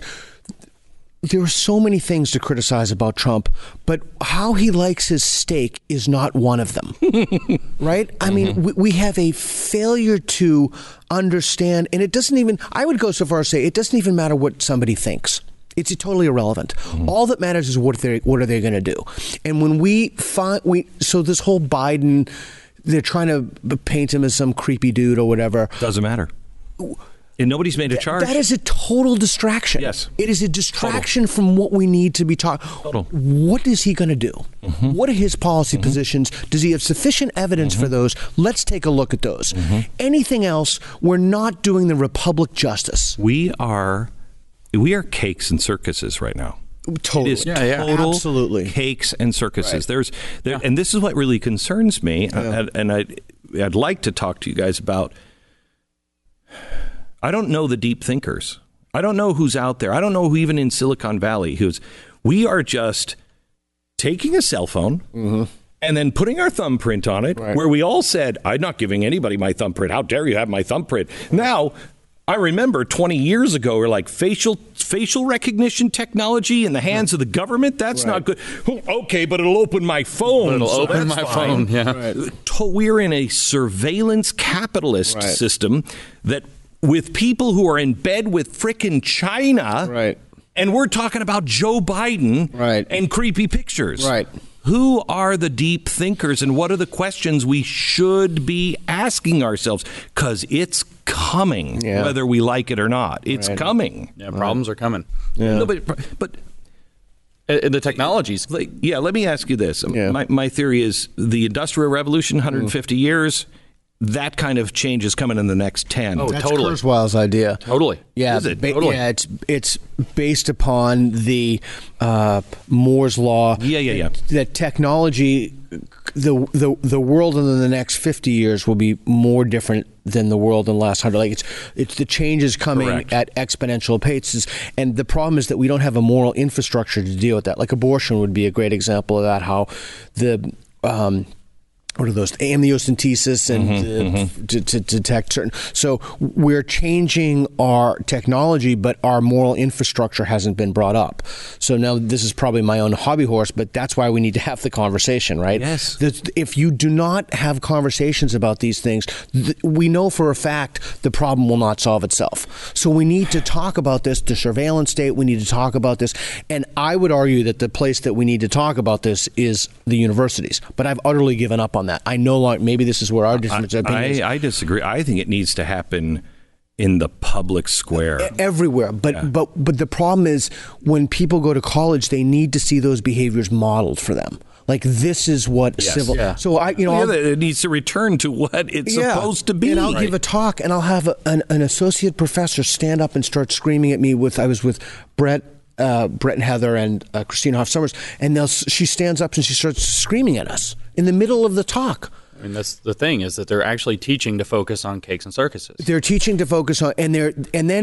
there are so many things to criticize about Trump, but how he likes his steak is not one of them. Right? I mean, Mm-hmm. we, we have a failure to understand, and it doesn't even, I would go so far as to say, it doesn't even matter what somebody thinks. It's totally irrelevant. Mm-hmm. All that matters is what they what are they going to do. And when we find we so this whole Biden, they're trying to paint him as some creepy dude or whatever. Doesn't matter. And nobody's made a charge. That is a total distraction. Yes. It is a distraction total. From what we need to be talking. Total. What is he going to do? Mm-hmm. What are his policy mm-hmm. positions? Does he have sufficient evidence mm-hmm. for those? Let's take a look at those. Mm-hmm. Anything else, we're not doing the Republic justice. We are we are cakes and circuses right now. Totally. It is yeah, yeah. total Absolutely. cakes and circuses. Right. There's there, yeah. and this is what really concerns me. Yeah. And, and I I'd like to talk to you guys about. I don't know the deep thinkers. I don't know who's out there. I don't know who even in Silicon Valley who's. We are just taking a cell phone mm-hmm. and then putting our thumbprint on it, right. where we all said, "I'm not giving anybody my thumbprint. How dare you have my thumbprint?" Now, I remember twenty years ago, we're like facial facial recognition technology in the hands of the government. That's right. not good. Okay, but it'll open my phone. But it'll so open my fine. phone. Yeah, right. We're in a surveillance capitalist right. system that. With people who are in bed with frickin' China, right? And we're talking about Joe Biden, right. and creepy pictures, right? Who are the deep thinkers, and what are the questions we should be asking ourselves? Because it's coming, yeah. whether we like it or not. It's right. coming. Yeah, problems right. are coming. Yeah. No, but but. Uh, the technologies. Like, yeah, let me ask you this. Yeah. My my theory is the Industrial Revolution, one hundred fifty mm. years. That kind of change is coming in the next ten. Oh, That's totally. Kurzweil's idea. Totally. Yeah, is it? Ba- totally. yeah. It's it's based upon the uh, Moore's law. Yeah, yeah, yeah. That, that technology, the the the world in the next fifty years will be more different than the world in the last hundred. Like it's it's the change is coming Correct. at exponential paces, and the problem is that we don't have a moral infrastructure to deal with that. Like abortion would be a great example of that. How the um, what are those? Amniocentesis and mm-hmm, uh, mm-hmm. To, to detect certain. So we're changing our technology, but our moral infrastructure hasn't been brought up. So now this is probably my own hobby horse, but that's why we need to have the conversation, right? Yes. That if you do not have conversations about these things, th- we know for a fact the problem will not solve itself. So we need to talk about this, the surveillance state. We need to talk about this. And I would argue that the place that we need to talk about this is the universities. But I've utterly given up on that. I know like, maybe this is where our difference of opinion is. I, I disagree. I think it needs to happen in the public square. Everywhere. But yeah. but but the problem is when people go to college, they need to see those behaviors modeled for them. Like this is what yes. civil. Yeah. So I, you know, yeah, it needs to return to what it's yeah. supposed to be. And I'll right. give a talk, and I'll have a, an, an associate professor stand up and start screaming at me. With I was with Brett. Uh, Brett and Heather and uh, Christina Hoff Sommers, and they'll, she stands up and she starts screaming at us in the middle of the talk. I mean, that's the thing is that they're actually teaching to focus on cakes and circuses. They're teaching to focus on, and they're and then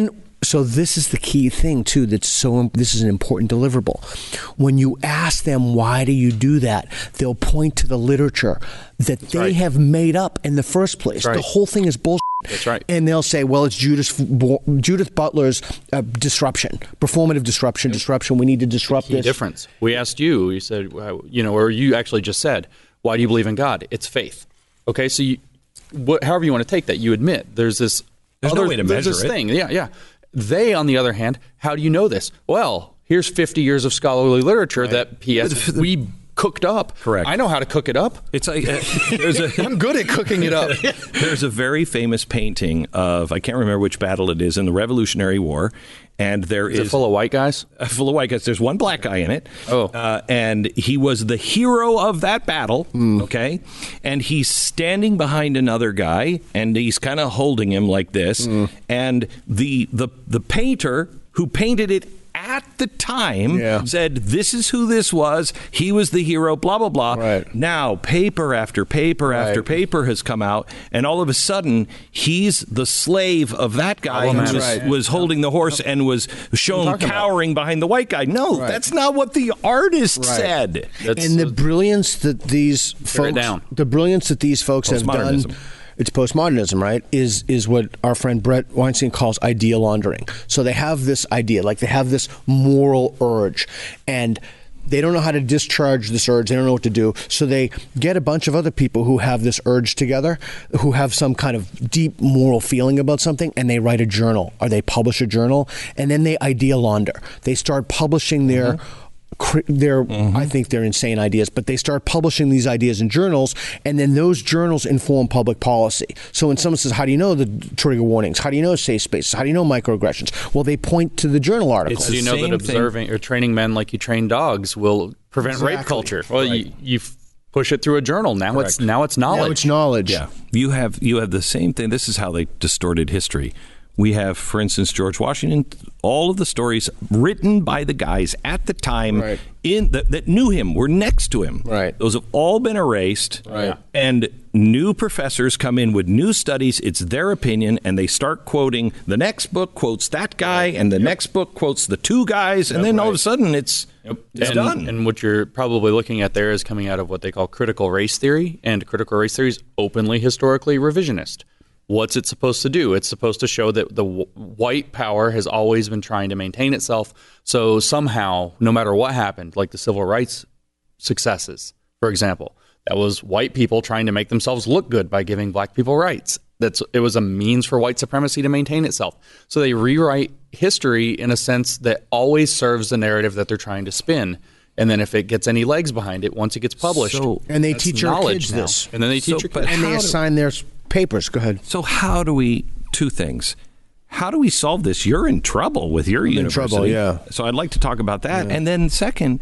So this is the key thing too. That's so. This is an important deliverable. When you ask them why do you do that, they'll point to the literature that That's they right. have made up in the first place. Right. The whole thing is bullshit. That's right. And they'll say, well, it's Judith Judith Butler's uh, disruption, performative disruption, disruption. We need to disrupt Key this. difference. We asked you. You said, well, you know, or you actually just said, why do you believe in God? It's faith. Okay, so you, what, however you want to take that, you admit there's this. There's other, no way to there's measure this it. thing. Yeah, yeah. They, on the other hand, how do you know this? Well, here's fifty years of scholarly literature that P S we cooked up. Correct. I know how to cook it up. It's like uh, there's a I'm good at cooking it up. there's a very famous painting of, I can't remember which battle it is, in the Revolutionary War, and there Is is, it full of white guys? uh, full of white guys. There's one black guy in it. Oh. Uh, and he was the hero of that battle, okay? And he's standing behind another guy, and he's kind of holding him like this. And the, the the painter who painted it at the time Yeah. said, this is who this was. He was the hero, blah, blah, blah. Right. Now, paper after paper after Right. paper has come out, and all of a sudden, he's the slave of that guy who Problematic. was, Right. was holding the horse and was shown talking about? cowering behind the white guy. No, Right. that's not what the artist Right. said. That's, And the brilliance that these Tear it folks, down. the brilliance that these folks have done, Postmodernism. it's postmodernism, right? Is is what our friend Brett Weinstein calls idea laundering. So they have this idea, like they have this moral urge, and they don't know how to discharge this urge. They don't know what to do. So they get a bunch of other people who have this urge together, who have some kind of deep moral feeling about something, and they write a journal or they publish a journal, and then they idea launder. They start publishing their cr- their I think they're insane ideas, but they start publishing these ideas in journals, and then those journals inform public policy. So when someone says, how do you know the trigger warnings? How do you know safe spaces? How do you know microaggressions? Well, they point to the journal articles. So do you know that same thing- observing or training men like you train dogs will prevent rape Exactly. culture? Well, Right. you, you f- push it through a journal. Now it's now it's knowledge. Now it's knowledge. Yeah, you have you have the same thing. This is how they distorted history. We have, for instance, George Washington. All of the stories written by the guys at the time Right. in that, that knew him, were next to him. Right. Those have all been erased. Right. And new professors come in with new studies. It's their opinion, and they start quoting. The next book quotes that guy, and the next book quotes the two guys, and then all of a sudden it's it's and, done. And what you're probably looking at there is coming out of what they call critical race theory, and critical race theory is openly historically revisionist. What's it supposed to do? It's supposed to show that the w- white power has always been trying to maintain itself. So somehow, no matter what happened, like the civil rights successes, for example, that was white people trying to make themselves look good by giving black people rights. That's it was a means for white supremacy to maintain itself. So they rewrite history in a sense that always serves the narrative that they're trying to spin. And then if it gets any legs behind it, once it gets published, So- And they that's teach our knowledge kids now. this. And then they teach So, your but kids. And they How do- assign their s- papers. Go ahead. So how do we, two things. How do we solve this? You're in trouble with your I'm in university. trouble, yeah. So I'd like to talk about that. And then second,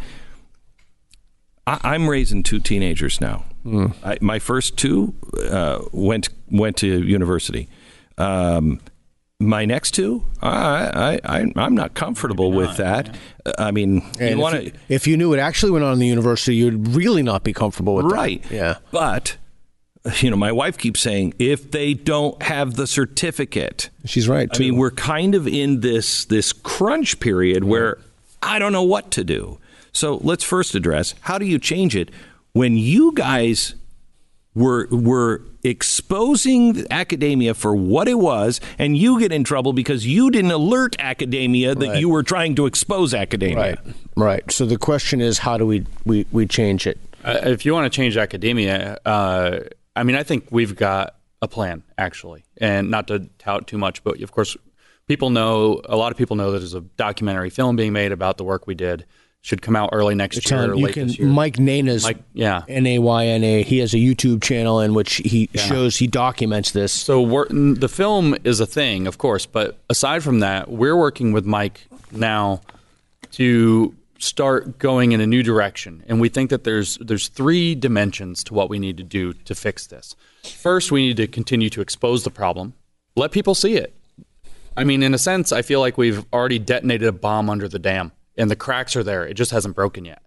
I, I'm raising two teenagers now. Mm. I, my first two uh, went went to university. Um, my next two, I, I, I, I'm not comfortable with that. I mean, And you if, want you, to... if you knew what actually went on in the university, you'd really not be comfortable with Right. that. Yeah. But, you know, my wife keeps saying, if they don't have the certificate... She's right, I too. mean, we're kind of in this this crunch period where I don't know what to do. So let's first address, how do you change it when you guys were were exposing academia for what it was, and you get in trouble because you didn't alert academia that Right. you were trying to expose academia? Right. Right. So the question is, how do we, we, we change it? Uh, if you want to change academia, uh, I mean, I think we've got a plan, actually. And not to tout too much, but of course, people know, a lot of people know that there's a documentary film being made about the work we did. Should come out early next It's year on- or you late can, this year. Mike Nana's Mike, yeah. N A Y N A. He has a YouTube channel in which he shows, he documents this. So we're, the film is a thing, of course, but aside from that, we're working with Mike now to start going in a new direction. And we think that there's there's three dimensions to what we need to do to fix this. First, we need to continue to expose the problem, let people see it. I mean, in a sense, I feel like we've already detonated a bomb under the dam, and the cracks are there. It just hasn't broken yet.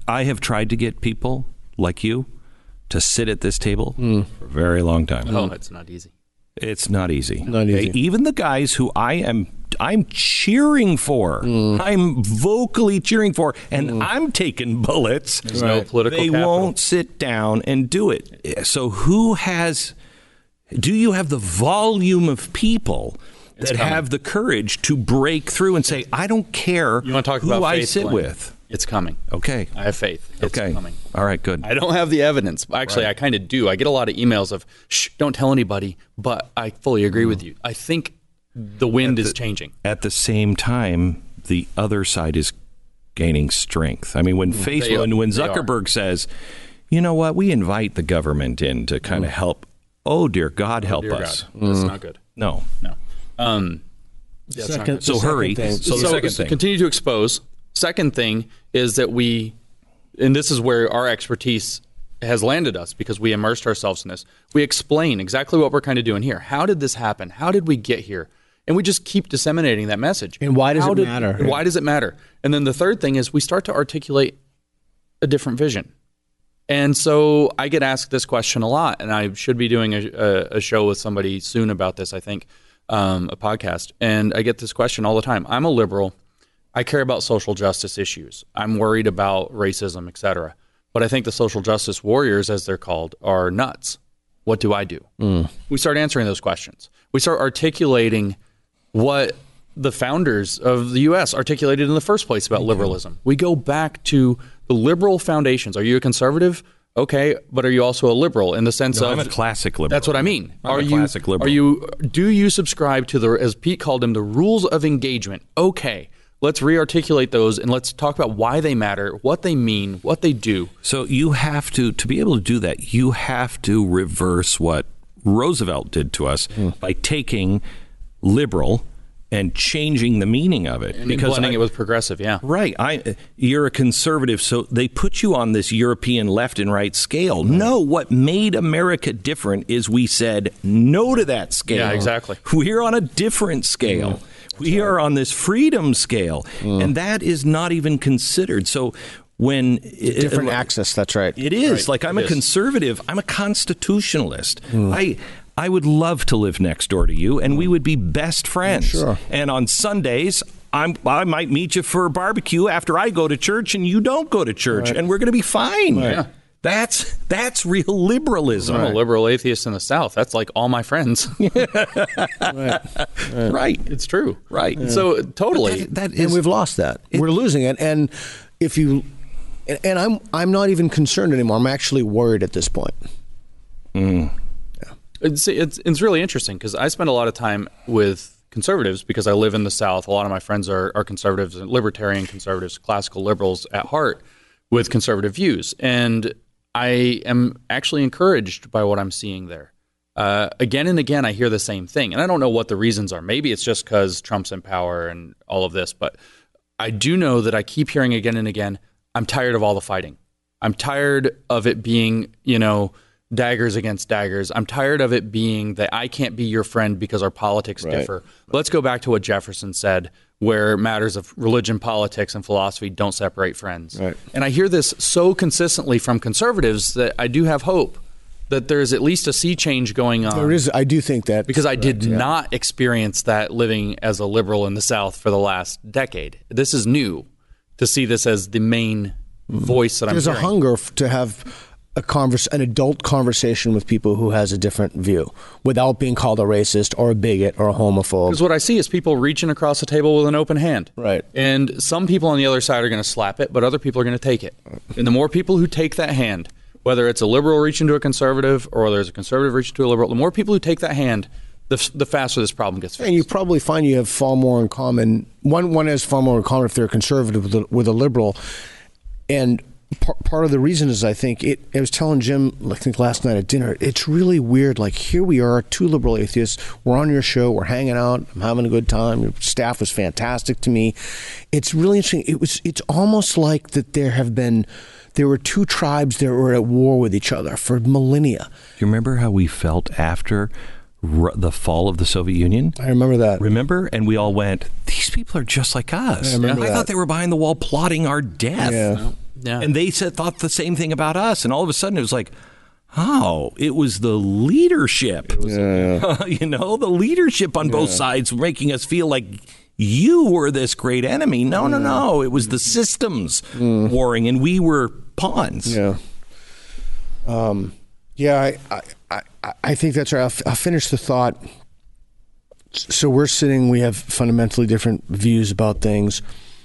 I have tried to get people like you to sit at this table mm. for a very long time. Oh, it's not easy. It's not easy. Not easy. Okay? Even the guys who I am I'm cheering for, mm. I'm vocally cheering for, and mm. I'm taking bullets. There's right. no political They capital. won't sit down and do it. So who has, do you have the volume of people it's that coming. have the courage to break through and say, I don't care you want to talk who about I faith, sit Glenn? with? It's coming. Okay. I have faith. It's okay. coming. All right, good. I don't have the evidence. Actually, right. I kind of do. I get a lot of emails of, shh, don't tell anybody, but I fully agree mm. with you. I think the wind the, is changing. At the same time, the other side is gaining strength. I mean, when Facebook, when, when Zuckerberg says, you know what, we invite the government in to kind of mm. help. Oh, dear God, help oh, dear us. God. That's mm. not good. No. No. Um, yeah, second, so hurry. Thing. So, so the second thing. Continue to expose. Second thing is that we, and this is where our expertise has landed us because we immersed ourselves in this. We explain exactly what we're kind of doing here. How did this happen? How did we get here? And we just keep disseminating that message. And why does How it did, matter? Why does it matter? And then the third thing is we start to articulate a different vision. And so I get asked this question a lot, and I should be doing a, a, a show with somebody soon about this, I think, um, a podcast. And I get this question all the time. I'm a liberal. I care about social justice issues. I'm worried about racism, et cetera. But I think the social justice warriors, as they're called, are nuts. What do I do? Mm. We start answering those questions. We start articulating what the founders of the U S articulated in the first place about liberalism. We go back to the liberal foundations. Are you a conservative? Okay, but are you also a liberal in the sense no, of I'm a classic liberal? That's what I mean. I'm are a you, classic liberal. Are you? Do you subscribe to the, as Pete called them, the rules of engagement? Okay, let's re-articulate those and let's talk about why they matter, what they mean, what they do. So you have to to be able to do that. You have to reverse what Roosevelt did to us mm. by taking liberal and changing the meaning of it. And because blending I, it with progressive, yeah. Right. I, you're a conservative, so they put you on this European left and right scale. No, what made America different is we said no to that scale. Yeah, exactly. We're on a different scale. Mm, we right. are on this freedom scale, mm. and that is not even considered. So when different it, axis, that's right. It is. Right. Like I'm it a is. conservative. I'm a constitutionalist. Mm. I I would love to live next door to you, and we would be best friends. Sure. And on Sundays, I'm, I might meet you for a barbecue after I go to church, and you don't go to church, right. and we're going to be fine. Right. Yeah. That's that's real liberalism. I'm a liberal atheist in the South. That's like all my friends. right. Right. right. It's true. Right. Yeah. So totally. That, that is, and we've lost that. It, we're losing it. And if you, and, and I'm I'm not even concerned anymore. I'm actually worried at this point. Mm. It's, it's it's really interesting because I spend a lot of time with conservatives because I live in the South. A lot of my friends are, are conservatives, libertarian conservatives, classical liberals at heart with conservative views. And I am actually encouraged by what I'm seeing there. Uh, again and again, I hear the same thing. And I don't know what the reasons are. Maybe it's just because Trump's in power and all of this. But I do know that I keep hearing again and again, I'm tired of all the fighting. I'm tired of it being, you know, daggers against daggers. I'm tired of it being that I can't be your friend because our politics right. differ. Let's go back to what Jefferson said, where matters of religion, politics, and philosophy don't separate friends. Right. And I hear this so consistently from conservatives that I do have hope that there's at least a sea change going on. There is. I do think that. Because I did right, yeah. not experience that living as a liberal in the South for the last decade. This is new to see this as the main mm-hmm. voice that there's I'm hearing. There's a hunger to have a converse, an adult conversation with people who has a different view without being called a racist or a bigot or a homophobe. Because what I see is people reaching across the table with an open hand. Right. And some people on the other side are going to slap it, but other people are going to take it. And the more people who take that hand, whether it's a liberal reaching to a conservative or there's a conservative reaching to a liberal, the more people who take that hand, the, the faster this problem gets fixed. And you probably find you have far more in common. One one has far more in common if they're a conservative with a, with a liberal. And part of the reason is I think it, I was telling Jim, I think last night at dinner, it's really weird. Like here we are, two liberal atheists. We're on your show. We're hanging out. I'm having a good time. Your staff was fantastic to me. It's really interesting. It was. It's almost like that there have been, there were two tribes that were at war with each other for millennia. Do you remember how we felt after r- the fall of the Soviet Union? I remember that. Remember? And we all went, these people are just like us. I remember I that. thought they were behind the wall plotting our death. Yeah. Yeah. And they said thought the same thing about us. And all of a sudden it was like, oh, it was the leadership. It was, yeah. you know, the leadership on yeah. both sides making us feel like you were this great enemy. No, no, no. It was the systems mm. warring, and we were pawns. Yeah. Um. Yeah, I, I, I, I think that's right. I'll, I'll finish the thought. So we're sitting, we have fundamentally different views about things.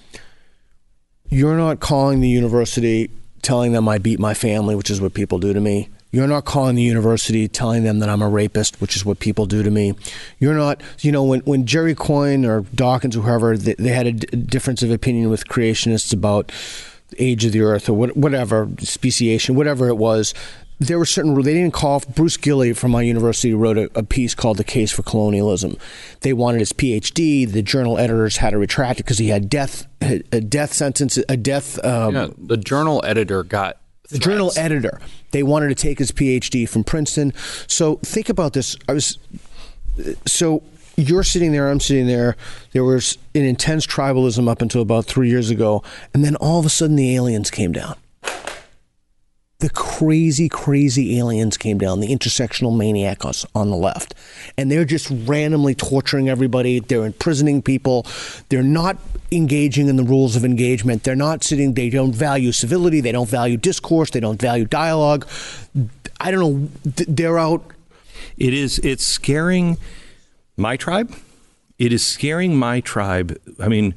You're not calling the university, telling them I beat my family, which is what people do to me. You're not calling the university, telling them that I'm a rapist, which is what people do to me. You're not, you know, when, when Jerry Coyne or Dawkins or whoever, they, they had a d- difference of opinion with creationists about the age of the earth or what, whatever, speciation, whatever it was. There were certain, they didn't call, Bruce Gilley from my university wrote a, a piece called The Case for Colonialism. They wanted his P H D. The journal editors had to retract it because he had death, a death sentence, a death. Um, yeah, the journal editor got threats. The journal editor. They wanted to take his P H D from Princeton. So think about this. I was, so you're sitting there, I'm sitting there. There was an intense tribalism up until about three years ago. And then all of a sudden the aliens came down. The crazy, crazy aliens came down, the intersectional maniacs on the left. And they're just randomly torturing everybody. They're imprisoning people. They're not engaging in the rules of engagement. They're not sitting, they don't value civility. They don't value discourse. They don't value dialogue. I don't know. They're out. It is, it's scaring my tribe. It is scaring my tribe. I mean,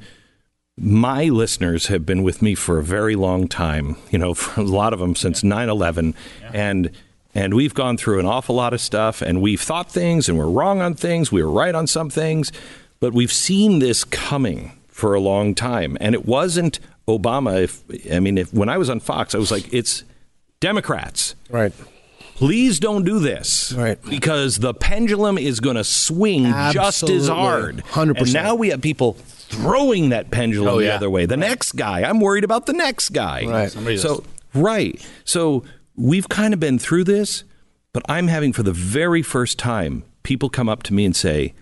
my listeners have been with me for a very long time, you know, for a lot of them since nine eleven. Yeah. And and we've gone through an awful lot of stuff, and we've thought things, and we're wrong on things. We were right on some things. But we've seen this coming for a long time. And it wasn't Obama. If I mean, if when I was on Fox, I was like, it's Democrats. Right. Please don't do this. Right. Because the pendulum is going to swing Absolutely. just as hard. one hundred percent. And now we have people throwing that pendulum oh, the yeah. other way. The right. next guy, I'm worried about the next guy. Right. Somebody so, right. So we've kind of been through this, but I'm having for the very first time, people come up to me and say,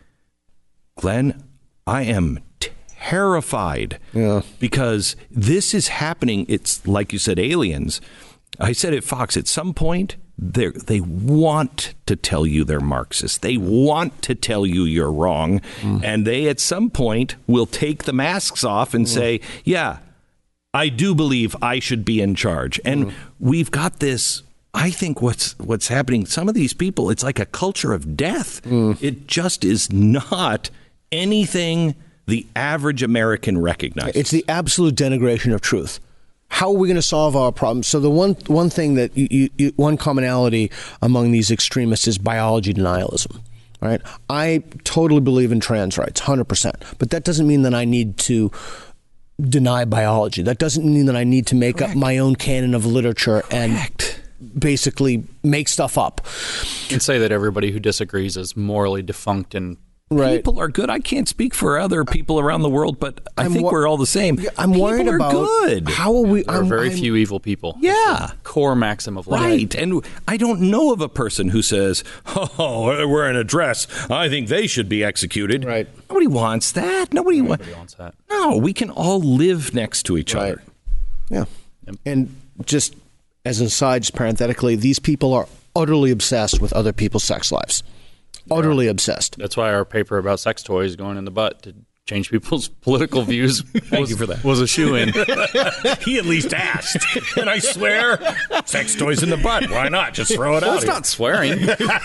Glenn, I am terrified yeah. because this is happening. It's like you said, aliens. I said at Fox, at some point, They they want to tell you they're Marxist. They want to tell you you're wrong. Mm. And they, at some point, will take the masks off and mm. say, yeah, I do believe I should be in charge. And mm. we've got this, I think what's what's happening, some of these people, it's like a culture of death. Mm. It just is not anything the average American recognizes. It's the absolute denigration of truth. How are we going to solve our problems? So the one one thing that you, you, one commonality among these extremists is biology denialism, right? I totally believe in trans rights, one hundred percent. But that doesn't mean that I need to deny biology. That doesn't mean that I need to make Correct. up my own canon of literature Correct. and basically make stuff up. And say that everybody who disagrees is morally defunct and Right. People are good. I can't speak for other people around the world, but I I'm think wa- we're all the same. I'm people worried are about good. How are we? There are I'm, very I'm, few evil people. Yeah, core maxim of life. Right, and I don't know of a person who says, "Oh, we're in a dress. I think they should be executed." Right. Nobody wants that. Nobody, Nobody wa- wants that. No, we can all live next to each right. other. Yeah, yep. And just as an aside, just parenthetically, these people are utterly obsessed with other people's sex lives. Utterly yeah. obsessed. That's why our paper about sex toys going in the butt to change people's political views Thank was, you for that. was a shoo-in. He at least asked. And I swear, sex toys in the butt. Why not? Just throw it well, out. It's here. not swearing.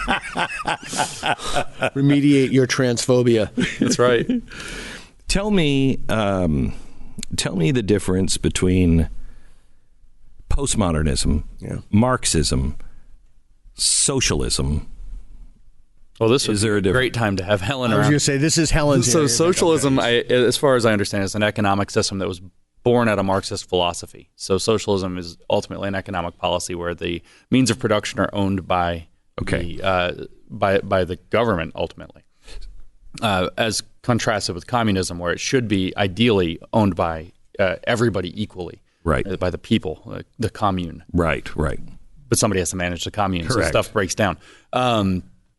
Remediate your transphobia. That's right. Tell me, um, tell me the difference between postmodernism, yeah. Marxism, socialism. Well, this is there a a great time to have Helen I around. was going to say, this is Helen's. So socialism, I, as far as I understand, is an economic system that was born out of Marxist philosophy. So socialism is ultimately an economic policy where the means of production are owned by okay. the, uh, by by the government ultimately, uh, as contrasted with communism, where it should be ideally owned by uh, everybody equally, right? Uh, by the people, uh, the commune, right, right. But somebody has to manage the commune, Correct. so stuff breaks down. Um,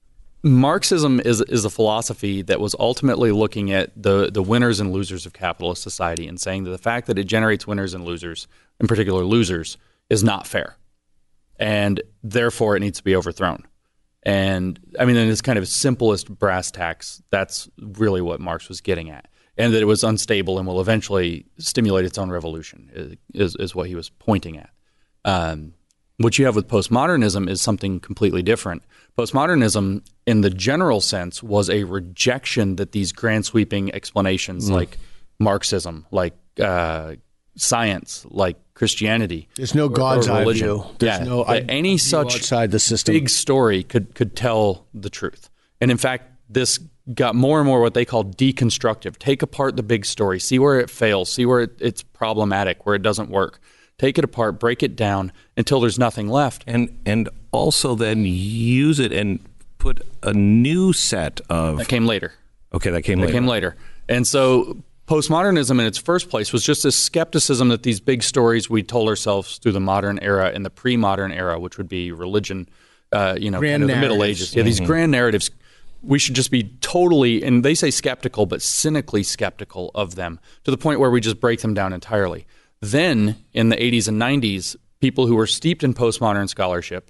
Marxism is is a philosophy that was ultimately looking at the, the winners and losers of capitalist society and saying that the fact that it generates winners and losers, in particular losers, is not fair. And therefore it needs to be overthrown. And I mean, in its kind of simplest brass tacks, that's really what Marx was getting at. And that it was unstable and will eventually stimulate its own revolution is, is what he was pointing at. Um, what you have with postmodernism is something completely different. Postmodernism, in the general sense, was a rejection that these grand sweeping explanations mm. like Marxism, like uh, science, like Christianity. There's no or, God's or eye religion. view. There's yeah, no I, any such outside the system. Big story could could tell the truth. And in fact, this got more and more what they call deconstructive. Take apart the big story, see where it fails, see where it, it's problematic, where it doesn't work. Take it apart, break it down until there's nothing left. And and also then use it and put a new set of... That came later. Okay, that came that later. That came later. And so postmodernism in its first place was just this skepticism that these big stories we told ourselves through the modern era and the pre-modern era, which would be religion, uh, you know, grand kind of the narratives. Middle Ages. Yeah, Mm-hmm. these grand narratives, we should just be totally, and they say skeptical, but cynically skeptical of them to the point where we just break them down entirely. Then, in the eighties and nineties, people who were steeped in postmodern scholarship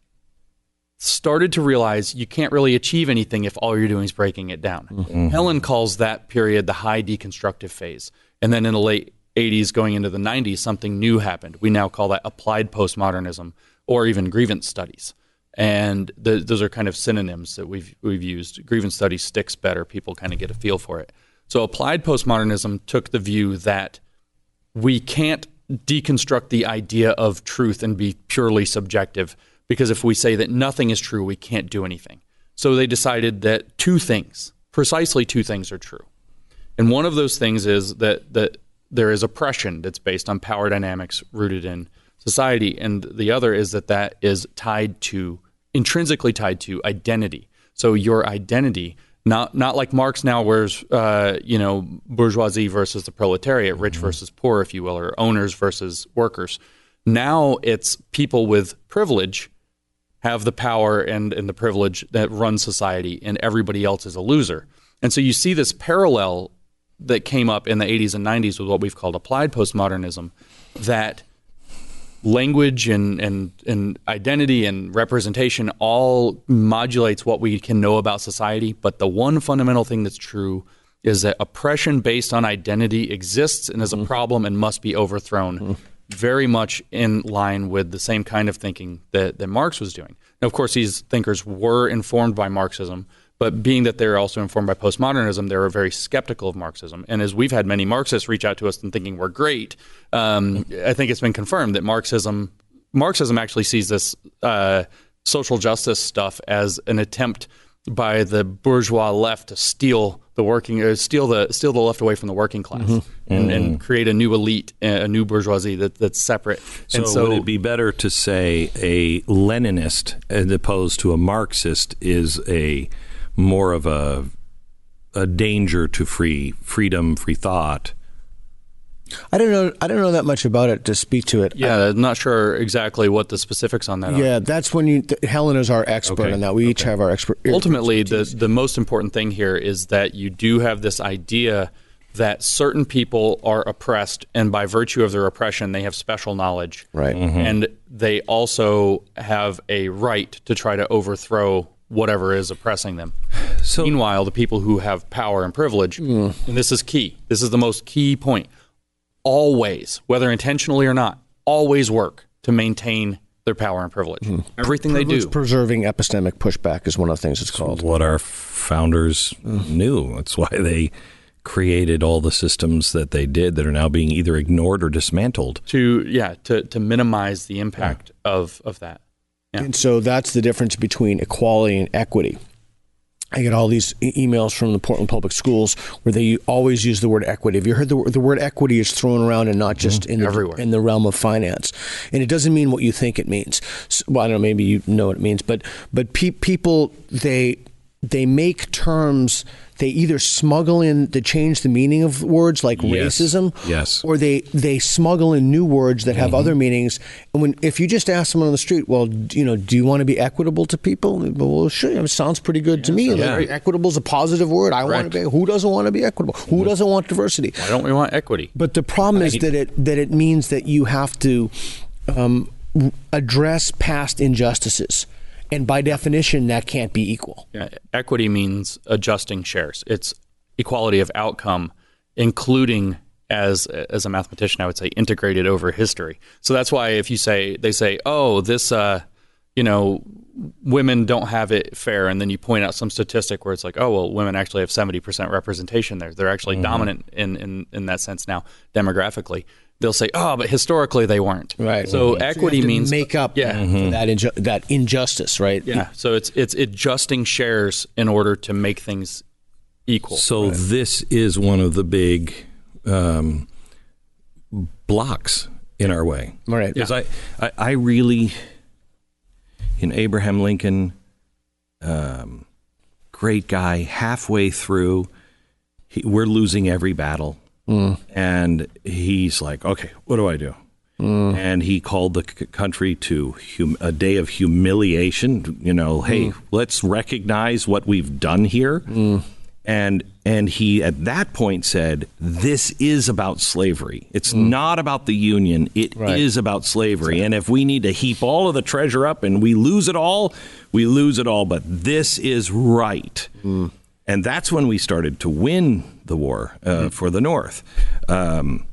started to realize you can't really achieve anything if all you're doing is breaking it down. Mm-hmm. Helen calls that period the high deconstructive phase. And then in the late eighties, going into the nineties, something new happened. We now call that applied postmodernism or even grievance studies. And the, those are kind of synonyms that we've we've used. Grievance studies sticks better. People kind of get a feel for it. So applied postmodernism took the view that we can't deconstruct the idea of truth and be purely subjective, because if we say that nothing is true, we can't do anything. So they decided that two things, precisely two things, are true. And one of those things is that, that there is oppression that's based on power dynamics rooted in society. And the other is that that is tied to, intrinsically tied to identity. So your identity, not not like Marx now wears, uh, you know, bourgeoisie versus the proletariat, rich mm-hmm. versus poor, if you will, or owners versus workers. Now it's people with privilege have the power and, and the privilege that run society, and everybody else is a loser. And so you see this parallel that came up in the eighties and nineties with what we've called applied postmodernism, that language and, and, and identity and representation all modulates what we can know about society. But the one fundamental thing that's true is that oppression based on identity exists and is a problem and must be overthrown. Mm-hmm. Very much in line with the same kind of thinking that, that Marx was doing. Now, of course, these thinkers were informed by Marxism, but being that they're also informed by postmodernism, they were very skeptical of Marxism. And as we've had many Marxists reach out to us and thinking we're great, um, I think it's been confirmed that Marxism Marxism actually sees this uh, social justice stuff as an attempt by the bourgeois left to steal the working, uh, steal the steal the left away from the working class, mm-hmm. and, mm-hmm. and create a new elite, a new bourgeoisie that, that's separate. So, and so would it be better to say a Leninist as opposed to a Marxist is a more of a a danger to free freedom, free thought? I don't know. I don't know that much about it to speak to it. Yeah, I, I'm not sure exactly what the specifics on that yeah, are. Yeah, that's when you. Helen is our expert okay. on that. We okay. each have our expert. Ultimately, the the most important thing here is that you do have this idea that certain people are oppressed, and by virtue of their oppression, they have special knowledge, right? Mm-hmm. And they also have a right to try to overthrow whatever is oppressing them. So, meanwhile, the people who have power and privilege, mm. and this is key. This is the most key point. Always, whether intentionally or not, always work to maintain their power and privilege. Mm. Everything privilege they do. Preserving epistemic pushback is one of the things it's called. What our founders mm. knew. That's why they created all the systems that they did that are now being either ignored or dismantled. To yeah, to, to minimize the impact yeah. of, of that. Yeah. And so that's the difference between equality and equity. I get all these e- emails from the Portland Public Schools where they always use the word equity. Have you heard the, the word equity is thrown around and not just mm-hmm. in, the, Everywhere. in the realm of finance? And it doesn't mean what you think it means. So, well, I don't know, maybe you know what it means, but but pe- people, they they make terms, they either smuggle in to change the meaning of words like Yes. racism, Yes. or they, they smuggle in new words that have mm-hmm. other meanings. And when if you just ask someone on the street, well, you know, do you want to be equitable to people? Well, sure, it sounds pretty good yeah, to me. yeah. Like, equitable is a positive word. I Correct. want to be. Who doesn't want to be equitable? Who mm-hmm. doesn't want diversity? Why don't we want equity? But the problem right. is that it that it means that you have to um, address past injustices. And by definition, that can't be equal. Yeah, equity means adjusting shares. It's equality of outcome, including, as as a mathematician, I would say, integrated over history. So that's why if you say, they say, oh, this, uh, you know, women don't have it fair, and then you point out some statistic where it's like, oh, well, women actually have seventy percent representation there. They're actually mm-hmm. dominant in, in, in that sense now, demographically. They'll say, oh, but historically they weren't. Right. So mm-hmm. equity so means make up yeah. mm-hmm. for that inju- that injustice, right? Yeah. So it's it's adjusting shares in order to make things equal. So right. this is one of the big um, blocks in our way. Right. Because yeah. I, I, I really, in Abraham Lincoln, um, great guy, halfway through, he, we're losing every battle. Mm. And he's like, okay, what do I do? Mm. And he called the c- country to hum- a day of humiliation. You know, hey, mm. let's recognize what we've done here. Mm. And and he, at that point, said, this is about slavery. It's mm. not about the Union. It right. is about slavery. Right. And if we need to heap all of the treasure up and we lose it all, we lose it all. But this is right. Mm. And that's when we started to win the war uh, mm-hmm. for the North. Um,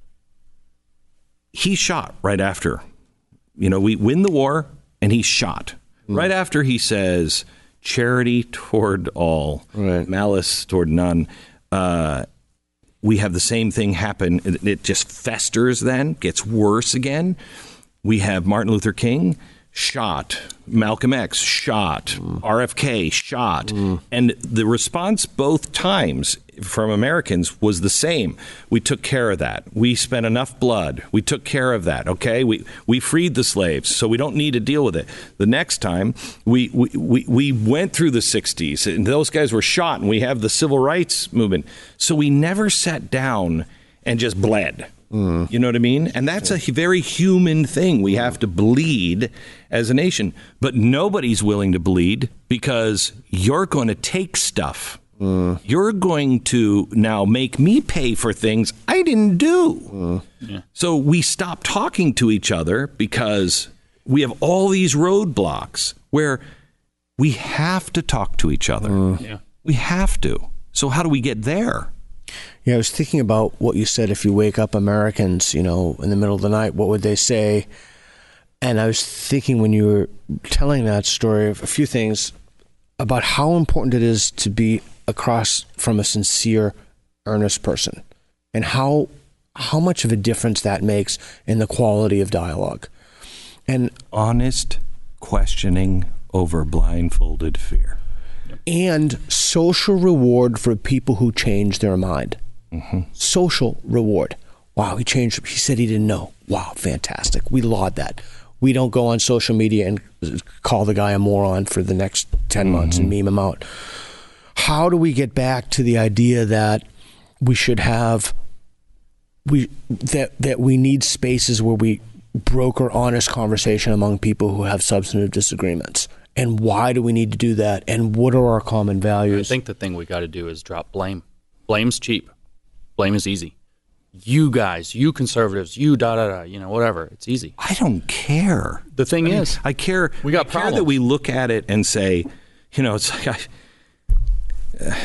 he shot right after. You know, we win the war, and he's shot. Mm. Right after he says, charity toward all, right. malice toward none. Uh, we have the same thing happen. It, it just festers then, gets worse again. We have Martin Luther King shot, Malcolm X shot, mm. R F K shot. Mm. And the response both times from Americans was the same. We took care of that. We spent enough blood. We took care of that. Okay, we we freed the slaves, so we don't need to deal with it. The next time, we we, we, we went through the sixties, and those guys were shot, and we have the civil rights movement. So we never sat down and just bled. Mm. You know what I mean? And that's a very human thing. We have to bleed as a nation. But nobody's willing to bleed because you're going to take stuff. Mm. You're going to now make me pay for things I didn't do. Mm. Yeah. So we stop talking to each other because we have all these roadblocks where we have to talk to each other. Mm. Yeah. We have to. So how do we get there? Yeah, I was thinking about what you said. If you wake up Americans, you know, in the middle of the night, what would they say? And I was thinking when you were telling that story of a few things about how important it is to be across from a sincere, earnest person, and how how much of a difference that makes in the quality of dialogue. And honest questioning over blindfolded fear. And social reward for people who change their mind. Mm-hmm. Social reward. Wow, he changed. He said he didn't know. Wow, fantastic. We laud that. We don't go on social media and call the guy a moron for the next ten mm-hmm. months and meme him out. How do we get back to the idea that we should have, we that that we need spaces where we broker honest conversation among people who have substantive disagreements? And why do we need to do that? And what are our common values? I think the thing we got to do is drop blame. Blame's cheap. Blame is easy. You guys, you conservatives, you da da da, you know, whatever. It's easy. I don't care. The thing I is, mean, I care. We got I problems. care that we look at it and say, you know, it's like I, uh,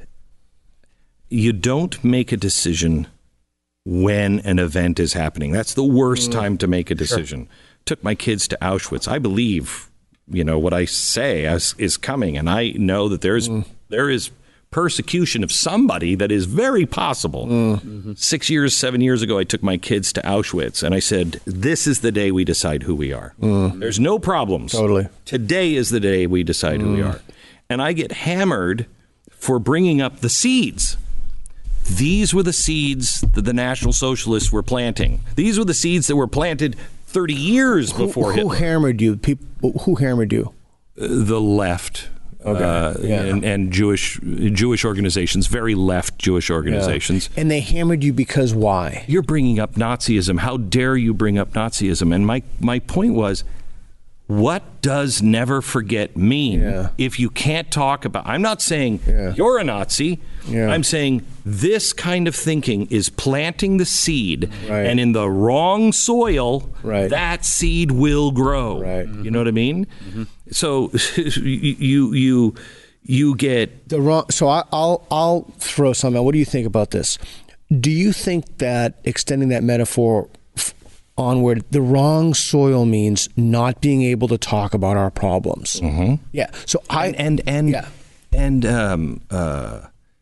you don't make a decision when an event is happening. That's the worst mm. time to make a decision. Sure. Took my kids to Auschwitz. I believe, you know, what I say is, is coming, and I know that there's mm. there is persecution of somebody that is very possible. Mm. Mm-hmm. Six years, seven years ago, I took my kids to Auschwitz, and I said, this is the day we decide who we are. Mm. There's no problems. Totally. Today is the day we decide mm. who we are. And I get hammered for bringing up the seeds. These were the seeds that the National Socialists were planting. These were the seeds that were planted thirty years before who, who Hitler. hammered you? People, who hammered you? Uh, the left. Okay. uh, Yeah. and, and Jewish Jewish organizations, very left Jewish organizations. Yeah. And they hammered you because why? You're bringing up Nazism. How dare you bring up Nazism? And my, my point was, what does never forget mean Yeah. if you can't talk about... I'm not saying Yeah. you're a Nazi. Yeah. I'm saying this kind of thinking is planting the seed, Right. and in the wrong soil, Right. that seed will grow. Right. You know what I mean? Mm-hmm. So you you you get... The wrong. So I, I'll I'll throw something out. What do you think about this? Do you think that extending that metaphor f- onward, the wrong soil means not being able to talk about our problems? Mm-hmm. Yeah. So I and and and, yeah. and um, uh,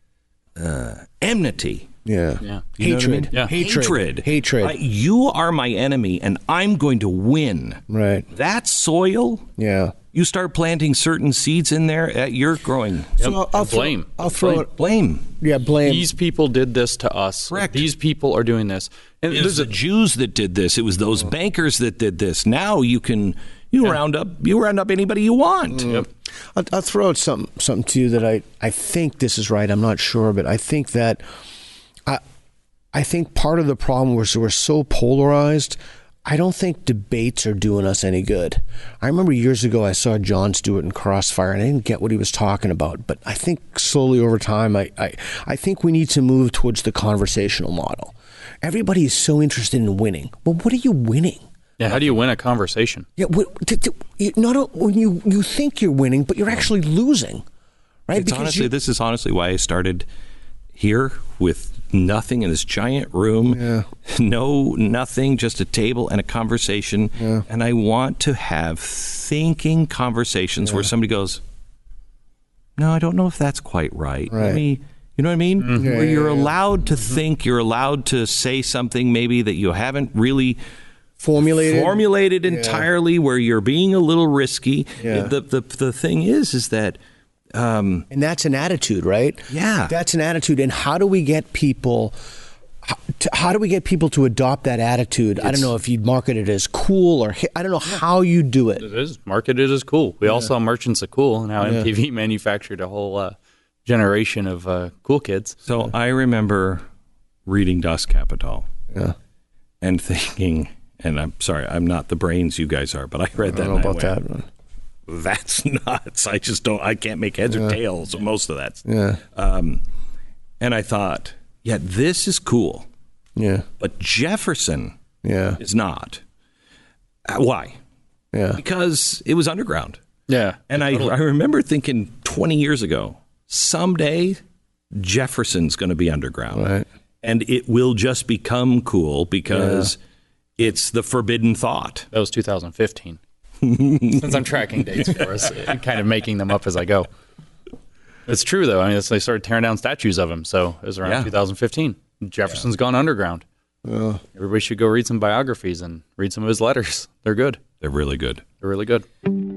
uh, enmity. Yeah. Yeah. You know what I Hatred. mean? Yeah. Hatred. Hatred. Hatred. I- you are my enemy, and I'm going to win. Right. That soil, Yeah. you start planting certain seeds in there, uh, you're growing. So I'll, I'll And throw, blame. I'll throw Blame. it. blame. Yeah. Blame. These people did this to us. Correct. These people are doing this. And It was there's the a Jews that did this. It was those bankers that did this. Now you can you round up you round up anybody you want. Yep. I'll, I'll throw out something something to you that I, I think this is right. I'm not sure, but I think that I I think part of the problem was we're so polarized. I don't think debates are doing us any good. I remember years ago I saw Jon Stewart in Crossfire and I didn't get what he was talking about. But I think slowly over time, I, I, I think we need to move towards the conversational model. Everybody is so interested in winning. Well, what are you winning? yeah. How do you win a conversation? Yeah, what, t- t- you- not a, when you, you think you're winning, but you're actually losing, right? It's honestly, you- this is honestly why I started here with nothing in this giant room. Yeah. No, nothing, just a table and a conversation. Yeah. And I want to have thinking conversations where somebody goes, no, I don't know if that's quite right. Right. Let me, you know what I mean? Yeah, Where yeah, you're yeah. allowed to think, you're allowed to say something maybe that you haven't really formulated. formulated entirely, where you're being a little risky. Yeah. The, the, the thing is, is that um, And that's an attitude, right? Yeah. That's an attitude. And how do we get people how, to, how do we get people to adopt that attitude? I don't know if you'd market it as cool or hi- I don't know how you do it. It is marketed as cool. We all saw Merchants of Cool, and how M T V manufactured a whole uh, generation of uh, cool kids. So I remember reading Das Kapital Yeah. and thinking, and I'm sorry, I'm not the brains you guys are, but I read I that. don't know and I about went, that one. That's nuts. I just don't. I can't make heads or tails of most of that. Yeah. Um, and I thought, yeah, this is cool, Yeah. but Jefferson Yeah. is not. Uh, why? Yeah. Because it was underground. Yeah, And I, I remember thinking twenty years ago, someday Jefferson's going to be underground. Right. And it will just become cool because it's the forbidden thought. that was two thousand fifteen. Since I'm tracking dates for us, and kind of making them up as I go. It's true, though. I mean, it's, they started tearing down statues of him, so it was around Yeah. two thousand fifteen. Jefferson's gone underground. Everybody should go read some biographies and read some of his letters. They're good. They're really good. They're really good.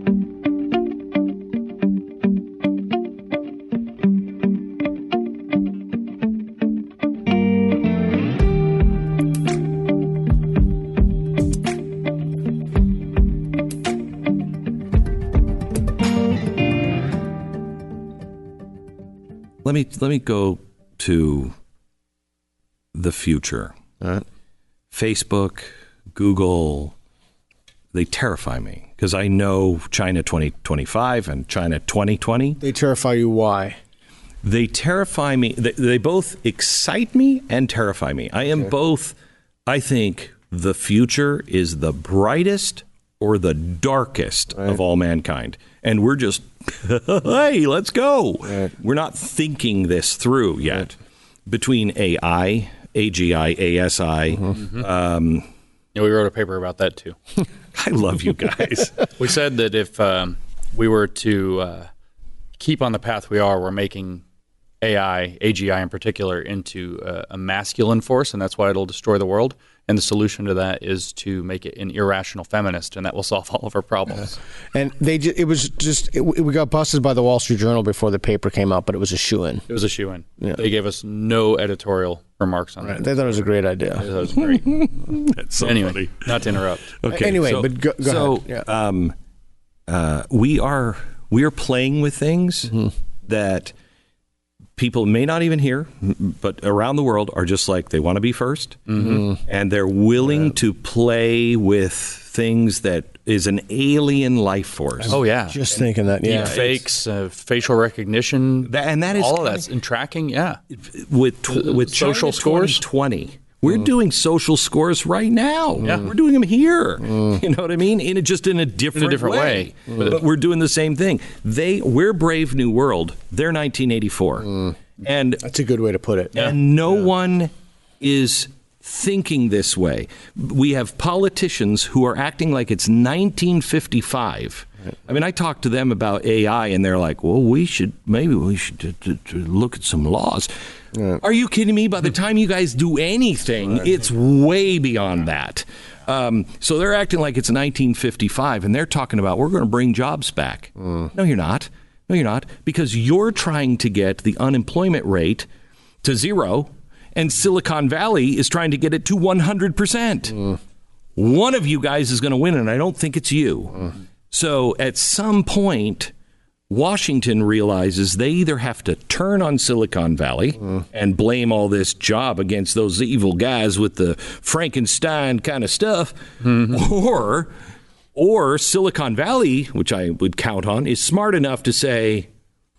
Let me let me go to the future. All right. Facebook, Google, they terrify me because I know China twenty twenty-five and China twenty twenty. They terrify you. Why? They terrify me. They, they both excite me and terrify me. I am both, I think the future is the brightest or the darkest of all mankind. And we're just, hey, let's go. Right. We're not thinking this through yet. Between A I, A G I, A S I, um, Yeah, we wrote a paper about that, too. I love you guys. We said that if um, we were to uh, keep on the path we are, we're making A I, A G I in particular, into uh, a masculine force, and that's why it'll destroy the world. And the solution to that is to make it an irrational feminist, and that will solve all of our problems. And they ju- it was just it, we got busted by the Wall Street Journal before the paper came out, but it was a shoo-in. It was a shoe-in. Yeah. They gave us no editorial remarks on that. They thought it was a great idea. That was great. That's so anyway, funny. not to interrupt. Okay. Anyway, so, but go- go so ahead. Yeah. um, uh, we are We are playing with things mm-hmm. that people may not even hear, but around the world are just like they want to be first, mm-hmm. and they're willing yeah. to play with things that is an alien life force. Oh yeah, just and thinking that. Yeah, fakes, uh, facial recognition, that, and that is all of that's in tracking. Yeah, with tw- with social scores, twenty. We're mm. doing social scores right now. Yeah. We're doing them here. Mm. You know what I mean? In a, just in a different, in a different way. way. Mm. But we're doing the same thing. They, we're Brave New World. They're nineteen eighty-four. Mm. And that's a good way to put it. And yeah. no yeah. one is thinking this way. We have politicians who are acting like it's nineteen fifty-five. Right. I mean, I talked to them about A I, and they're like, well, we should, maybe we should t- t- t- look at some laws. Right. Are you kidding me? By the time you guys do anything, right. it's way beyond that. Um, so they're acting like it's nineteen fifty-five, and they're talking about we're going to bring jobs back. Mm. No, you're not. No, you're not. Because you're trying to get the unemployment rate to zero, and Silicon Valley is trying to get it to one hundred percent. Mm. One of you guys is going to win, and I don't think it's you. Mm. So at some point, Washington realizes they either have to turn on Silicon Valley mm. and blame all this job against those evil guys with the Frankenstein kind of stuff, mm-hmm. or or Silicon Valley, which I would count on, is smart enough to say,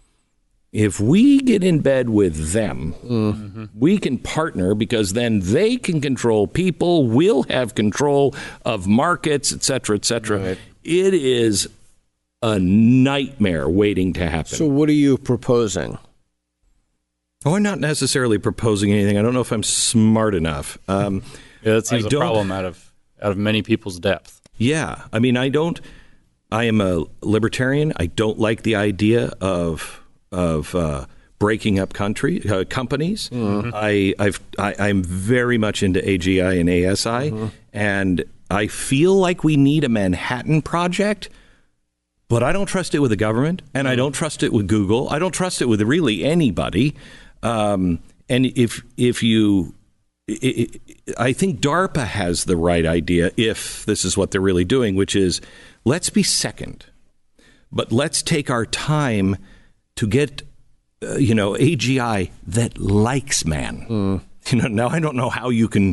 if we get in bed with them, mm-hmm. we can partner because then they can control people, we'll have control of markets, et cetera, et cetera. Right. It is a nightmare waiting to happen. So what are you proposing? Oh, I'm not necessarily proposing anything. I don't know if I'm smart enough. Um, yeah, that seems a problem out of out of many people's depth. Yeah. I mean, I don't, I am a libertarian. I don't like the idea of of uh, breaking up country uh, companies. Mm-hmm. I, I've, I, I'm very much into A G I and A S I, mm-hmm. and I feel like we need a Manhattan Project, but I don't trust it with the government, and I don't trust it with Google. I don't trust it with really anybody. Um, and if if you, it, it, I think DARPA has the right idea if this is what they're really doing, which is let's be second, but let's take our time to get, uh, you know, A G I that likes man. Mm. You know, now I don't know how you can.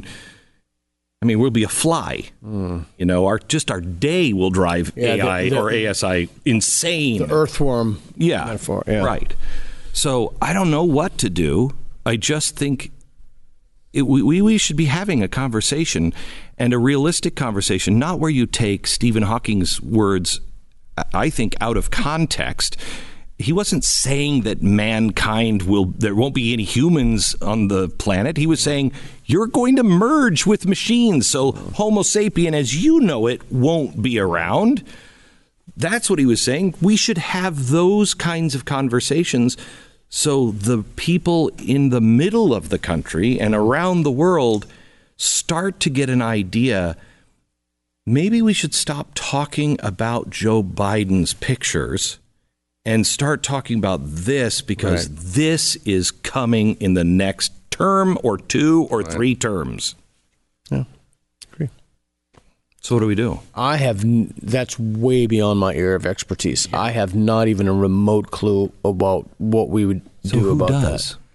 I mean, we'll be a fly. Mm. You know, our just our day will drive yeah, A I the, the, or A S I insane. The earthworm yeah, metaphor. Yeah, right. So I don't know what to do. I just think it, we we should be having a conversation, and a realistic conversation, not where you take Stephen Hawking's words, I think, out of context. He wasn't saying that mankind will, there won't be any humans on the planet. He was saying you're going to merge with machines. So Homo sapien, as you know it, won't be around. That's what he was saying. We should have those kinds of conversations so the people in the middle of the country and around the world start to get an idea. Maybe we should stop talking about Joe Biden's pictures and start talking about this, because right. this is coming in the next term or two or right. three terms. Yeah, agree. So what do we do? I have, n- that's way beyond my area of expertise. Yeah. I have not even a remote clue about what we would so do who about does? that.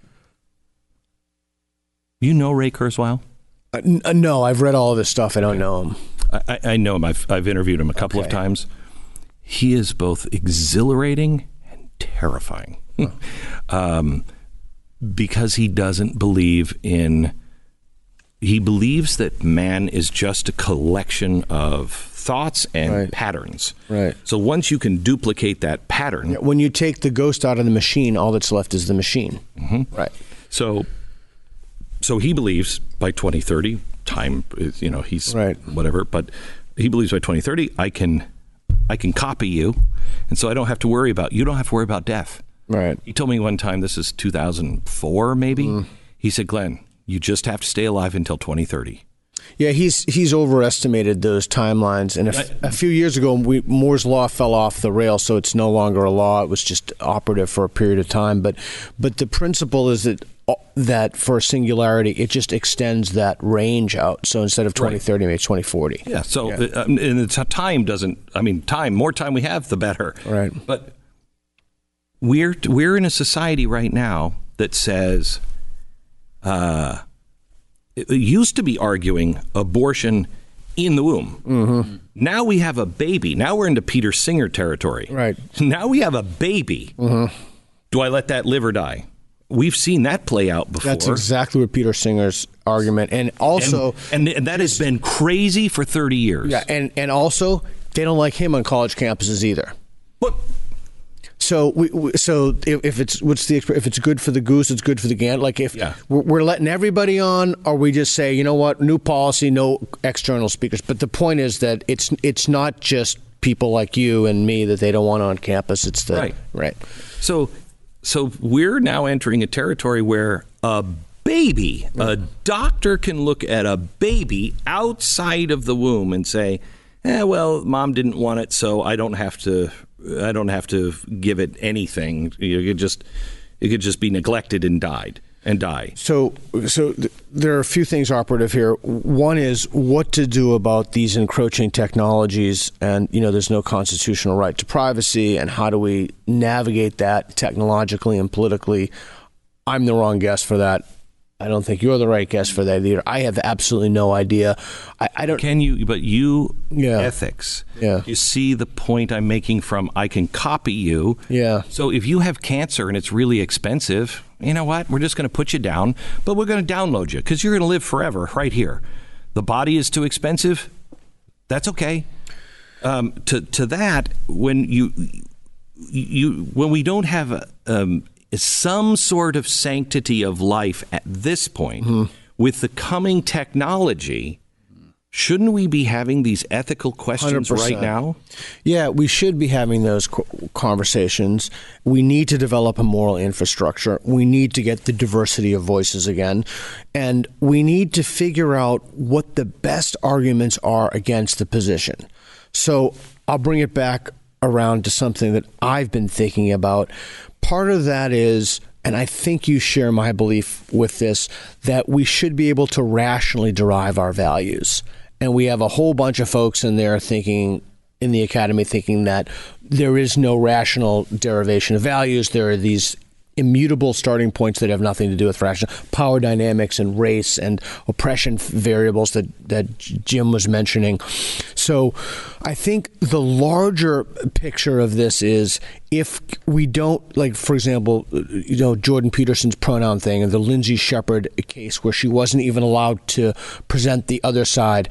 You know Ray Kurzweil? Uh, n- uh, no, I've read all of this stuff. I don't know him. I, I know him. I've, I've interviewed him a couple okay. of times. He is both exhilarating and terrifying um, because he doesn't believe in, he believes that man is just a collection of thoughts and right. patterns. Right. So once you can duplicate that pattern. Yeah, when you take the ghost out of the machine, all that's left is the machine. Mm-hmm. Right. So, so he believes by twenty thirty, time is, you know, he's right. whatever, but he believes by twenty thirty, I can I can copy you, and so I don't have to worry about, you don't have to worry about death. Right. He told me one time, this is two thousand four maybe, mm. he said, Glenn, you just have to stay alive until twenty thirty. Yeah, he's he's overestimated those timelines. And a, f- a few years ago, we, Moore's Law fell off the rail, so it's no longer a law. It was just operative for a period of time. But but the principle is that that for singularity, it just extends that range out. So instead of twenty thirty, right. maybe twenty forty. Yeah, so yeah. Uh, and the time doesn't, I mean, time, more time we have, the better. Right. But we're we're in a society right now that says, uh, it used to be arguing abortion in the womb. Mm-hmm. Now we have a baby. Now we're into Peter Singer territory. Right. Now we have a baby. Mm-hmm. Do I let that live or die? We've seen that play out before. That's exactly what Peter Singer's argument. And also... And, and, and that has been crazy for thirty years. Yeah, and, and also, they don't like him on college campuses either. What? So we, we so if, if it's what's the if it's good for the goose, it's good for the gander. Like if yeah. we're, we're letting everybody on, or we just say, you know what, new policy, no external speakers. But the point is that it's it's not just people like you and me that they don't want on campus. It's the right. right. So so we're now entering a territory where a baby, a doctor can look at a baby outside of the womb and say, eh, well, mom didn't want it, so I don't have to. I don't have to give it anything. You could just, it could just be neglected and died and die. So, so th- there are a few things operative here. One is what to do about these encroaching technologies, and you know, there's no constitutional right to privacy, and how do we navigate that technologically and politically? I'm the wrong guest for that. I don't think you're the right guest for that either. I have absolutely no idea. I, I don't. Can you? But you, yeah. ethics. Yeah. You see the point I'm making from I can copy you. Yeah. So if you have cancer and it's really expensive, you know what? We're just going to put you down, but we're going to download you because you're going to live forever right here. The body is too expensive. That's okay. Um, to to that, when you you when we don't have a. Um, some sort of sanctity of life at this point, mm-hmm. with the coming technology, shouldn't we be having these ethical questions one hundred percent right now? Yeah, we should be having those conversations. We need to develop a moral infrastructure. We need to get the diversity of voices again. And we need to figure out what the best arguments are against the position. So I'll bring it back around to something that I've been thinking about. Part of that is, and I think you share my belief with this, that we should be able to rationally derive our values. And we have a whole bunch of folks in there thinking, in the academy, thinking that there is no rational derivation of values. There are these immutable starting points that have nothing to do with rational power dynamics and race and oppression variables that, that Jim was mentioning. So I think the larger picture of this is if we don't, like, for example, you know, Jordan Peterson's pronoun thing and the Lindsay Shepherd case where she wasn't even allowed to present the other side.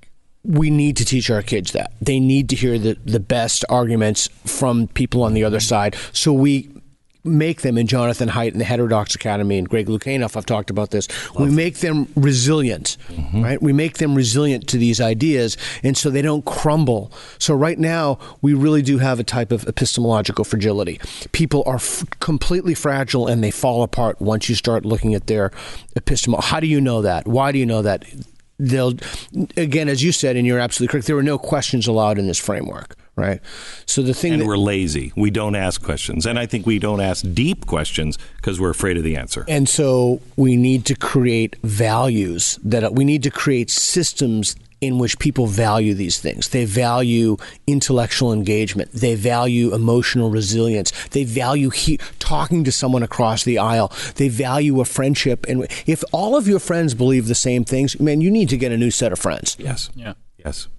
We need to teach our kids that. They need to hear the, the best arguments from people on the other side. So we make them, in Jonathan Haidt and the Heterodox Academy and Greg Lukianoff, I've talked about this, Love we make them resilient, mm-hmm. right? We make them resilient to these ideas, and so they don't crumble. So right now, we really do have a type of epistemological fragility. People are f- completely fragile, and they fall apart once you start looking at their epistemology. How do you know that? Why do you know that? They'll, again, as you said, and you're absolutely correct, there were no questions allowed in this framework. Right. So the thing and that, we're lazy. We don't ask questions. And I think we don't ask deep questions because we're afraid of the answer. And so we need to create values that we need to create systems in which people value these things. They value intellectual engagement. They value emotional resilience. They value he- talking to someone across the aisle. They value a friendship. And if all of your friends believe the same things, man, you need to get a new set of friends. Yes. Yeah. Yes.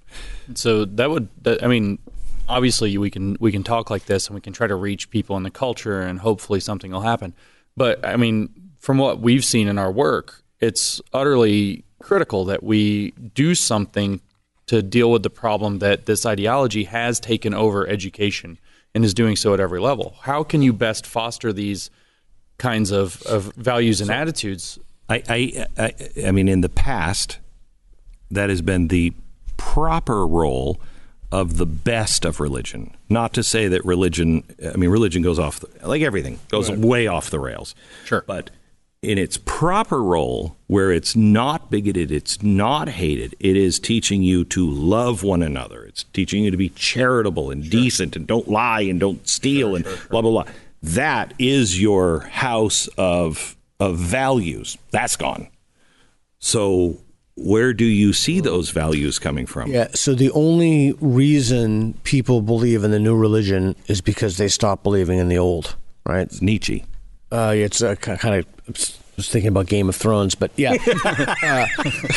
So that would, that, I mean, obviously we can we can talk like this and we can try to reach people in the culture and hopefully something will happen. But I mean, from what we've seen in our work, it's utterly critical that we do something to deal with the problem that this ideology has taken over education and is doing so at every level. How can you best foster these kinds of, of values and so, attitudes? I, I, I, I mean, in the past, that has been the proper role of the best of religion. Not to say that religion, I mean, religion goes off, the, like everything, goes right. way off the rails. Sure. But in its proper role, where it's not bigoted, it's not hated, it is teaching you to love one another. It's teaching you to be charitable and sure. decent and don't lie and don't steal sure, and sure, sure. blah, blah, blah. That is your house of of values. That's gone. So where do you see those values coming from? Yeah, so the only reason people believe in the new religion is because they stop believing in the old, right? It's Nietzsche. Uh, it's uh, kind of... I was thinking about Game of Thrones, but yeah. uh,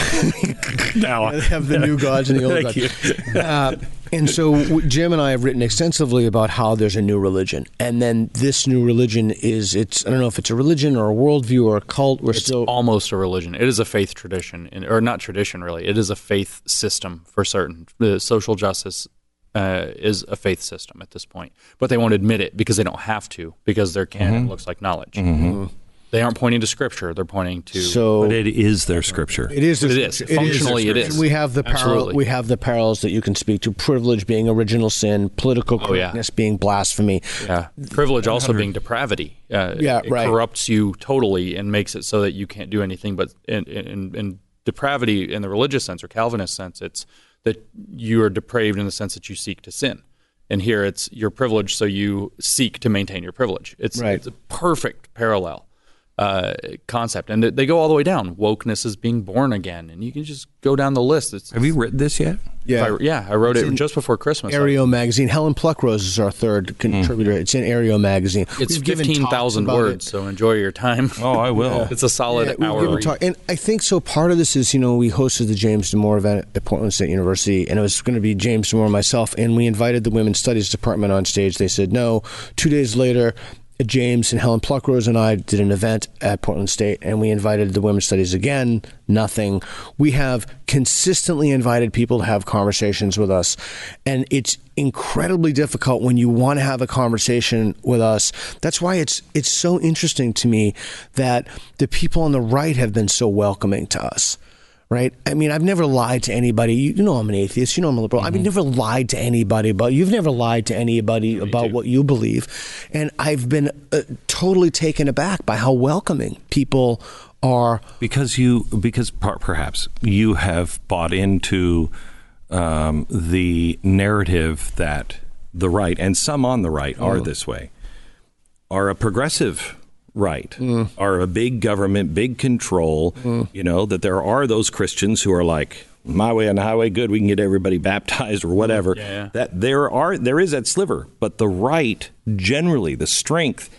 now they have the new gods and the old gods. Uh, and so Jim and I have written extensively about how there's a new religion. And then this new religion is, it's I don't know if it's a religion or a worldview or a cult. We're it's still almost a religion. It is a faith tradition, or not tradition really. It is a faith system for certain. The social justice uh, is a faith system at this point. But they won't admit it because they don't have to, because their canon mm-hmm. looks like knowledge. Mm-hmm. They aren't pointing to Scripture; they're pointing to. So, but it is their Scripture. It is. Their it is. It Functionally, is it is. We have the parallel. We have the parallels that you can speak to: privilege being original sin, political correctness oh, yeah. being blasphemy. Yeah, privilege also being depravity. Uh, yeah, it right. corrupts you totally and makes it so that you can't do anything. But in, in, in depravity, in the religious sense or Calvinist sense, it's that you are depraved in the sense that you seek to sin. And here, it's your privilege, so you seek to maintain your privilege. It's right. it's a perfect parallel. Uh, concept, and they go all the way down. Wokeness is being born again, and you can just go down the list. It's, Have you written this yet? Yeah, I, yeah, I wrote it's it just before Christmas. Aereo magazine. Helen Pluckrose is our third contributor. Mm. It's in Aereo magazine. It's fifteen thousand words, it. So enjoy your time. Oh, I will. Yeah. It's a solid yeah, hour. Talk. And I think so. Part of this is, you know, we hosted the James Damore event at Portland State University, and it was going to be James Damore and myself, and we invited the Women's Studies department on stage. They said no. Two days later, James and Helen Pluckrose and I did an event at Portland State, and we invited the Women's Studies again. Nothing. We have consistently invited people to have conversations with us, and it's incredibly difficult when you want to have a conversation with us. That's why it's it's so interesting to me that the people on the right have been so welcoming to us. Right? I mean, I've never lied to anybody. You, you know I'm an atheist. You know I'm a liberal. Mm-hmm. I've never lied to anybody about, you've never lied to anybody Me about too. What you believe. And I've been uh, totally taken aback by how welcoming people are. Because you, because per- perhaps you have bought into um, the narrative that the right, and some on the right are oh. this way, are a progressive right, mm. are a big government, big control, mm. you know, that there are those Christians who are like, my way on the highway, good, we can get everybody baptized or whatever. Yeah, yeah. That there are, there is that sliver, but the right, generally, the strength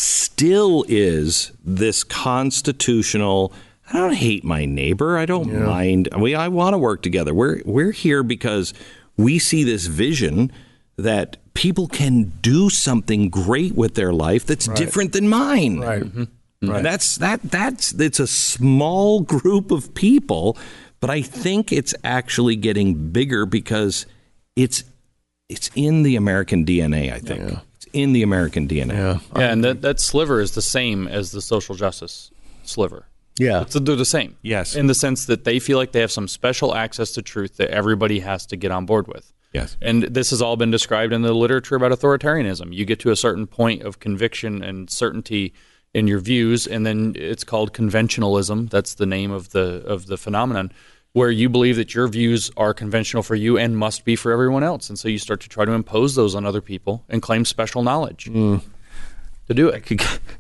still is this constitutional, I don't hate my neighbor, I don't yeah. mind, we, I want to work together. We're, we're here because we see this vision that people can do something great with their life that's right. different than mine. Right. Mm-hmm. Right. And that's that that's it's a small group of people, but I think it's actually getting bigger because it's it's in the American D N A, I think. Yeah. It's in the American D N A. Yeah, yeah and that, that sliver is the same as the social justice sliver. Yeah. It's, they're the same. Yes. In the sense that they feel like they have some special access to truth that everybody has to get on board with. Yes. And this has all been described in the literature about authoritarianism. You get to a certain point of conviction and certainty in your views, and then it's called conventionalism. That's the name of the of the phenomenon, where you believe that your views are conventional for you and must be for everyone else. And so you start to try to impose those on other people and claim special knowledge mm. to do it.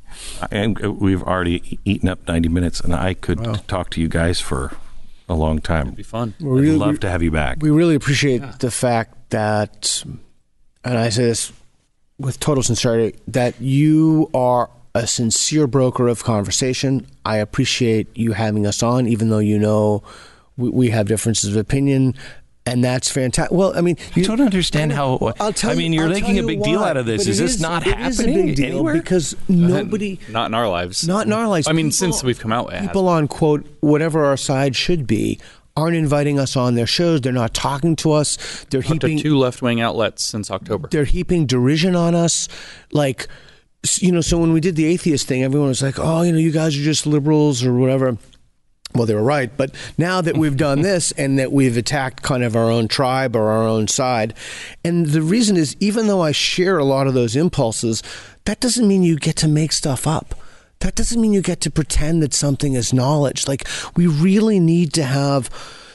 And we've already eaten up ninety minutes, and I could wow. talk to you guys for a long time. It'd be fun. I'd really, love to have you back. We really appreciate yeah. the fact that, and I say this with total sincerity, that you are a sincere broker of conversation. I appreciate you having us on, even though you know we, we have differences of opinion. And that's fantastic. Well, I mean, you, I don't understand how. I'll tell I mean, you're I'll making a big why, deal out of this. Is this is, not it happening is a big deal anywhere? Because nobody, not in our lives, not in our lives. I mean, people, since we've come out, people on quote whatever our side should be aren't inviting us on their shows. They're not talking to us. They're Talked heaping to two left wing outlets since October. They're heaping derision on us, like. You know, so when we did the atheist thing, everyone was like, oh, you know, you guys are just liberals or whatever. Well, they were right. But now that we've done this and that we've attacked kind of our own tribe or our own side, and the reason is, even though I share a lot of those impulses, that doesn't mean you get to make stuff up. That doesn't mean you get to pretend that something is knowledge. Like, we really need to have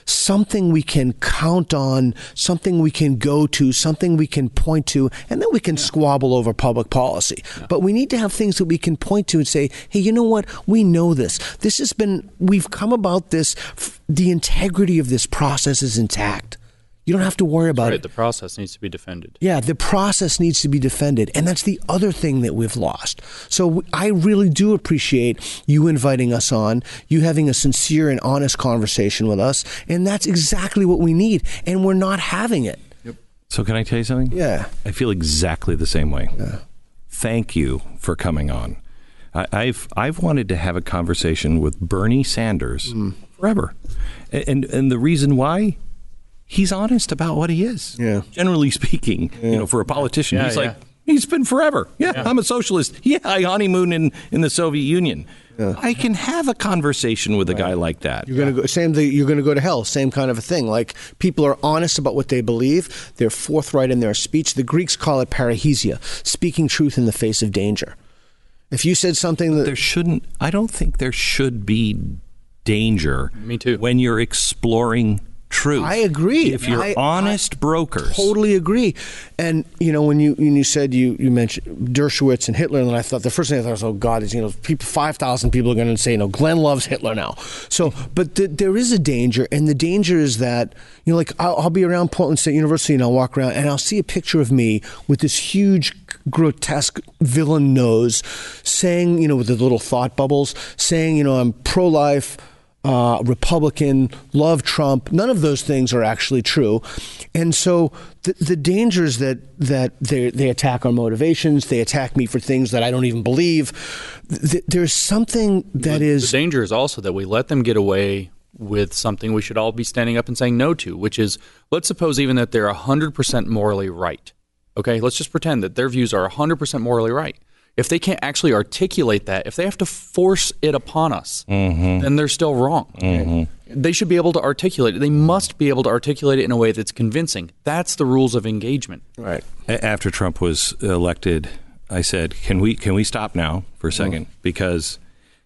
something we can count on, something we can go to, something we can point to, and then we can yeah. squabble over public policy. Yeah. But we need to have things that we can point to and say, hey, you know what? We know this. This has been, we've come about this, the integrity of this process is intact. You don't have to worry about right. it. The process needs to be defended. Yeah, the process needs to be defended. And that's the other thing that we've lost. So I really do appreciate you inviting us on, you having a sincere and honest conversation with us. And that's exactly what we need. And we're not having it. Yep. So can I tell you something? Yeah. I feel exactly the same way. Yeah. Thank you for coming on. I, I've I've wanted to have a conversation with Bernie Sanders mm. forever. And, and the reason why? He's honest about what he is. Yeah. Generally speaking, yeah. you know, for a politician, yeah, he's yeah. like, he's been forever. Yeah, yeah, I'm a socialist. Yeah, I honeymoon in, in the Soviet Union. Yeah. I can have a conversation with a right. guy like that. You're gonna go same thing. You're gonna go to hell. Same kind of a thing. Like people are honest about what they believe. They're forthright in their speech. The Greeks call it parrhesia, speaking truth in the face of danger. If you said something that there shouldn't, I don't think there should be danger. Me too. When you're exploring truth. I agree. If you're I, honest I brokers. Totally agree. And, you know, when you when you said you, you mentioned Dershowitz and Hitler, and I thought the first thing I thought was, oh, God, is, you know, people, five thousand people are going to say, you know, Glenn loves Hitler now. So, but the, there is a danger, and the danger is that, you know, like I'll, I'll be around Portland State University and I'll walk around and I'll see a picture of me with this huge, grotesque villain nose saying, you know, with the little thought bubbles, saying, you know, I'm pro-life, Uh, Republican, love Trump. None of those things are actually true. And so the, the danger is that, that they, they attack our motivations. They attack me for things that I don't even believe. Th- there's something that the, is... The danger is also that we let them get away with something we should all be standing up and saying no to, which is, let's suppose even that they're one hundred percent morally right. Okay, let's just pretend that their views are one hundred percent morally right. If they can't actually articulate that, if they have to force it upon us, mm-hmm. then they're still wrong. Mm-hmm. They should be able to articulate it. They must be able to articulate it in a way that's convincing. That's the rules of engagement. Right. After Trump was elected, I said, "Can we can we stop now for a second? Mm-hmm. Because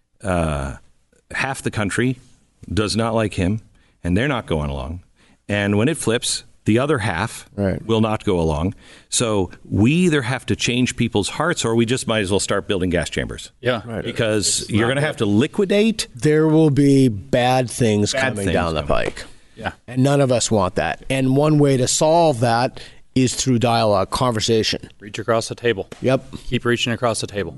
uh, half the country does not like him, and they're not going along. And when it flips, the other half right. will not go along. So we either have to change people's hearts, or we just might as well start building gas chambers. Yeah, right. Because you're going to have to liquidate. There will be bad things bad coming things down the coming. pike. Yeah, and none of us want that. And one way to solve that is through dialogue, conversation. Reach across the table. Yep. Keep reaching across the table.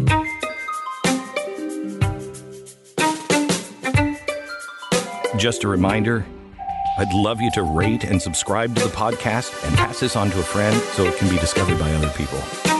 Just a reminder, I'd love you to rate and subscribe to the podcast and pass this on to a friend so it can be discovered by other people.